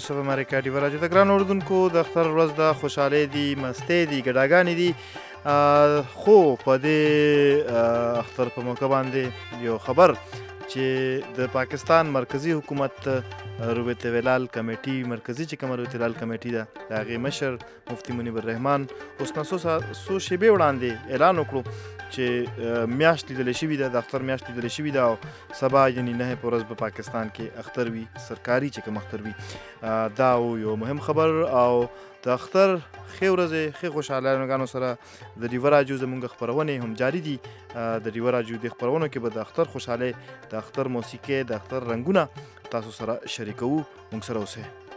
وایس اف امریکا ډیوه راډیو د ګران اردوونکو د اختر ورځ د خوشحالۍ دي مستۍ دي ګډاګانې دي خو په دې اختر په موقع باندې یو خبر چې د پاکستان مرکزی حکومت رویت ویلال کمیټي مرکزی چې کومه رویت ویلال کمیټي ده د هغې مشر مفتي منیب الرحمان اوس نه څو شېبې وړاندې اعلان وکړو چې میاشت لیدلی شوي ده د اختر میاشت لیدلی شوي ده او سبا یعنې نهې په ورځ په پاکستان کې اختر وي سرکاري چې کوم اختر وي دا یو مهم خبر او د اختر ښې ورځې ښې خوشحالانګانو سره د ډیوه راډیو زموږ خپرونې هم جاري دي د ډیوه راډیو د خپرونو کې به د اختر خوشحالۍ د اختر موسیقي د اختر رنګونه تاسو سره شریکوو موږ سره اوسئ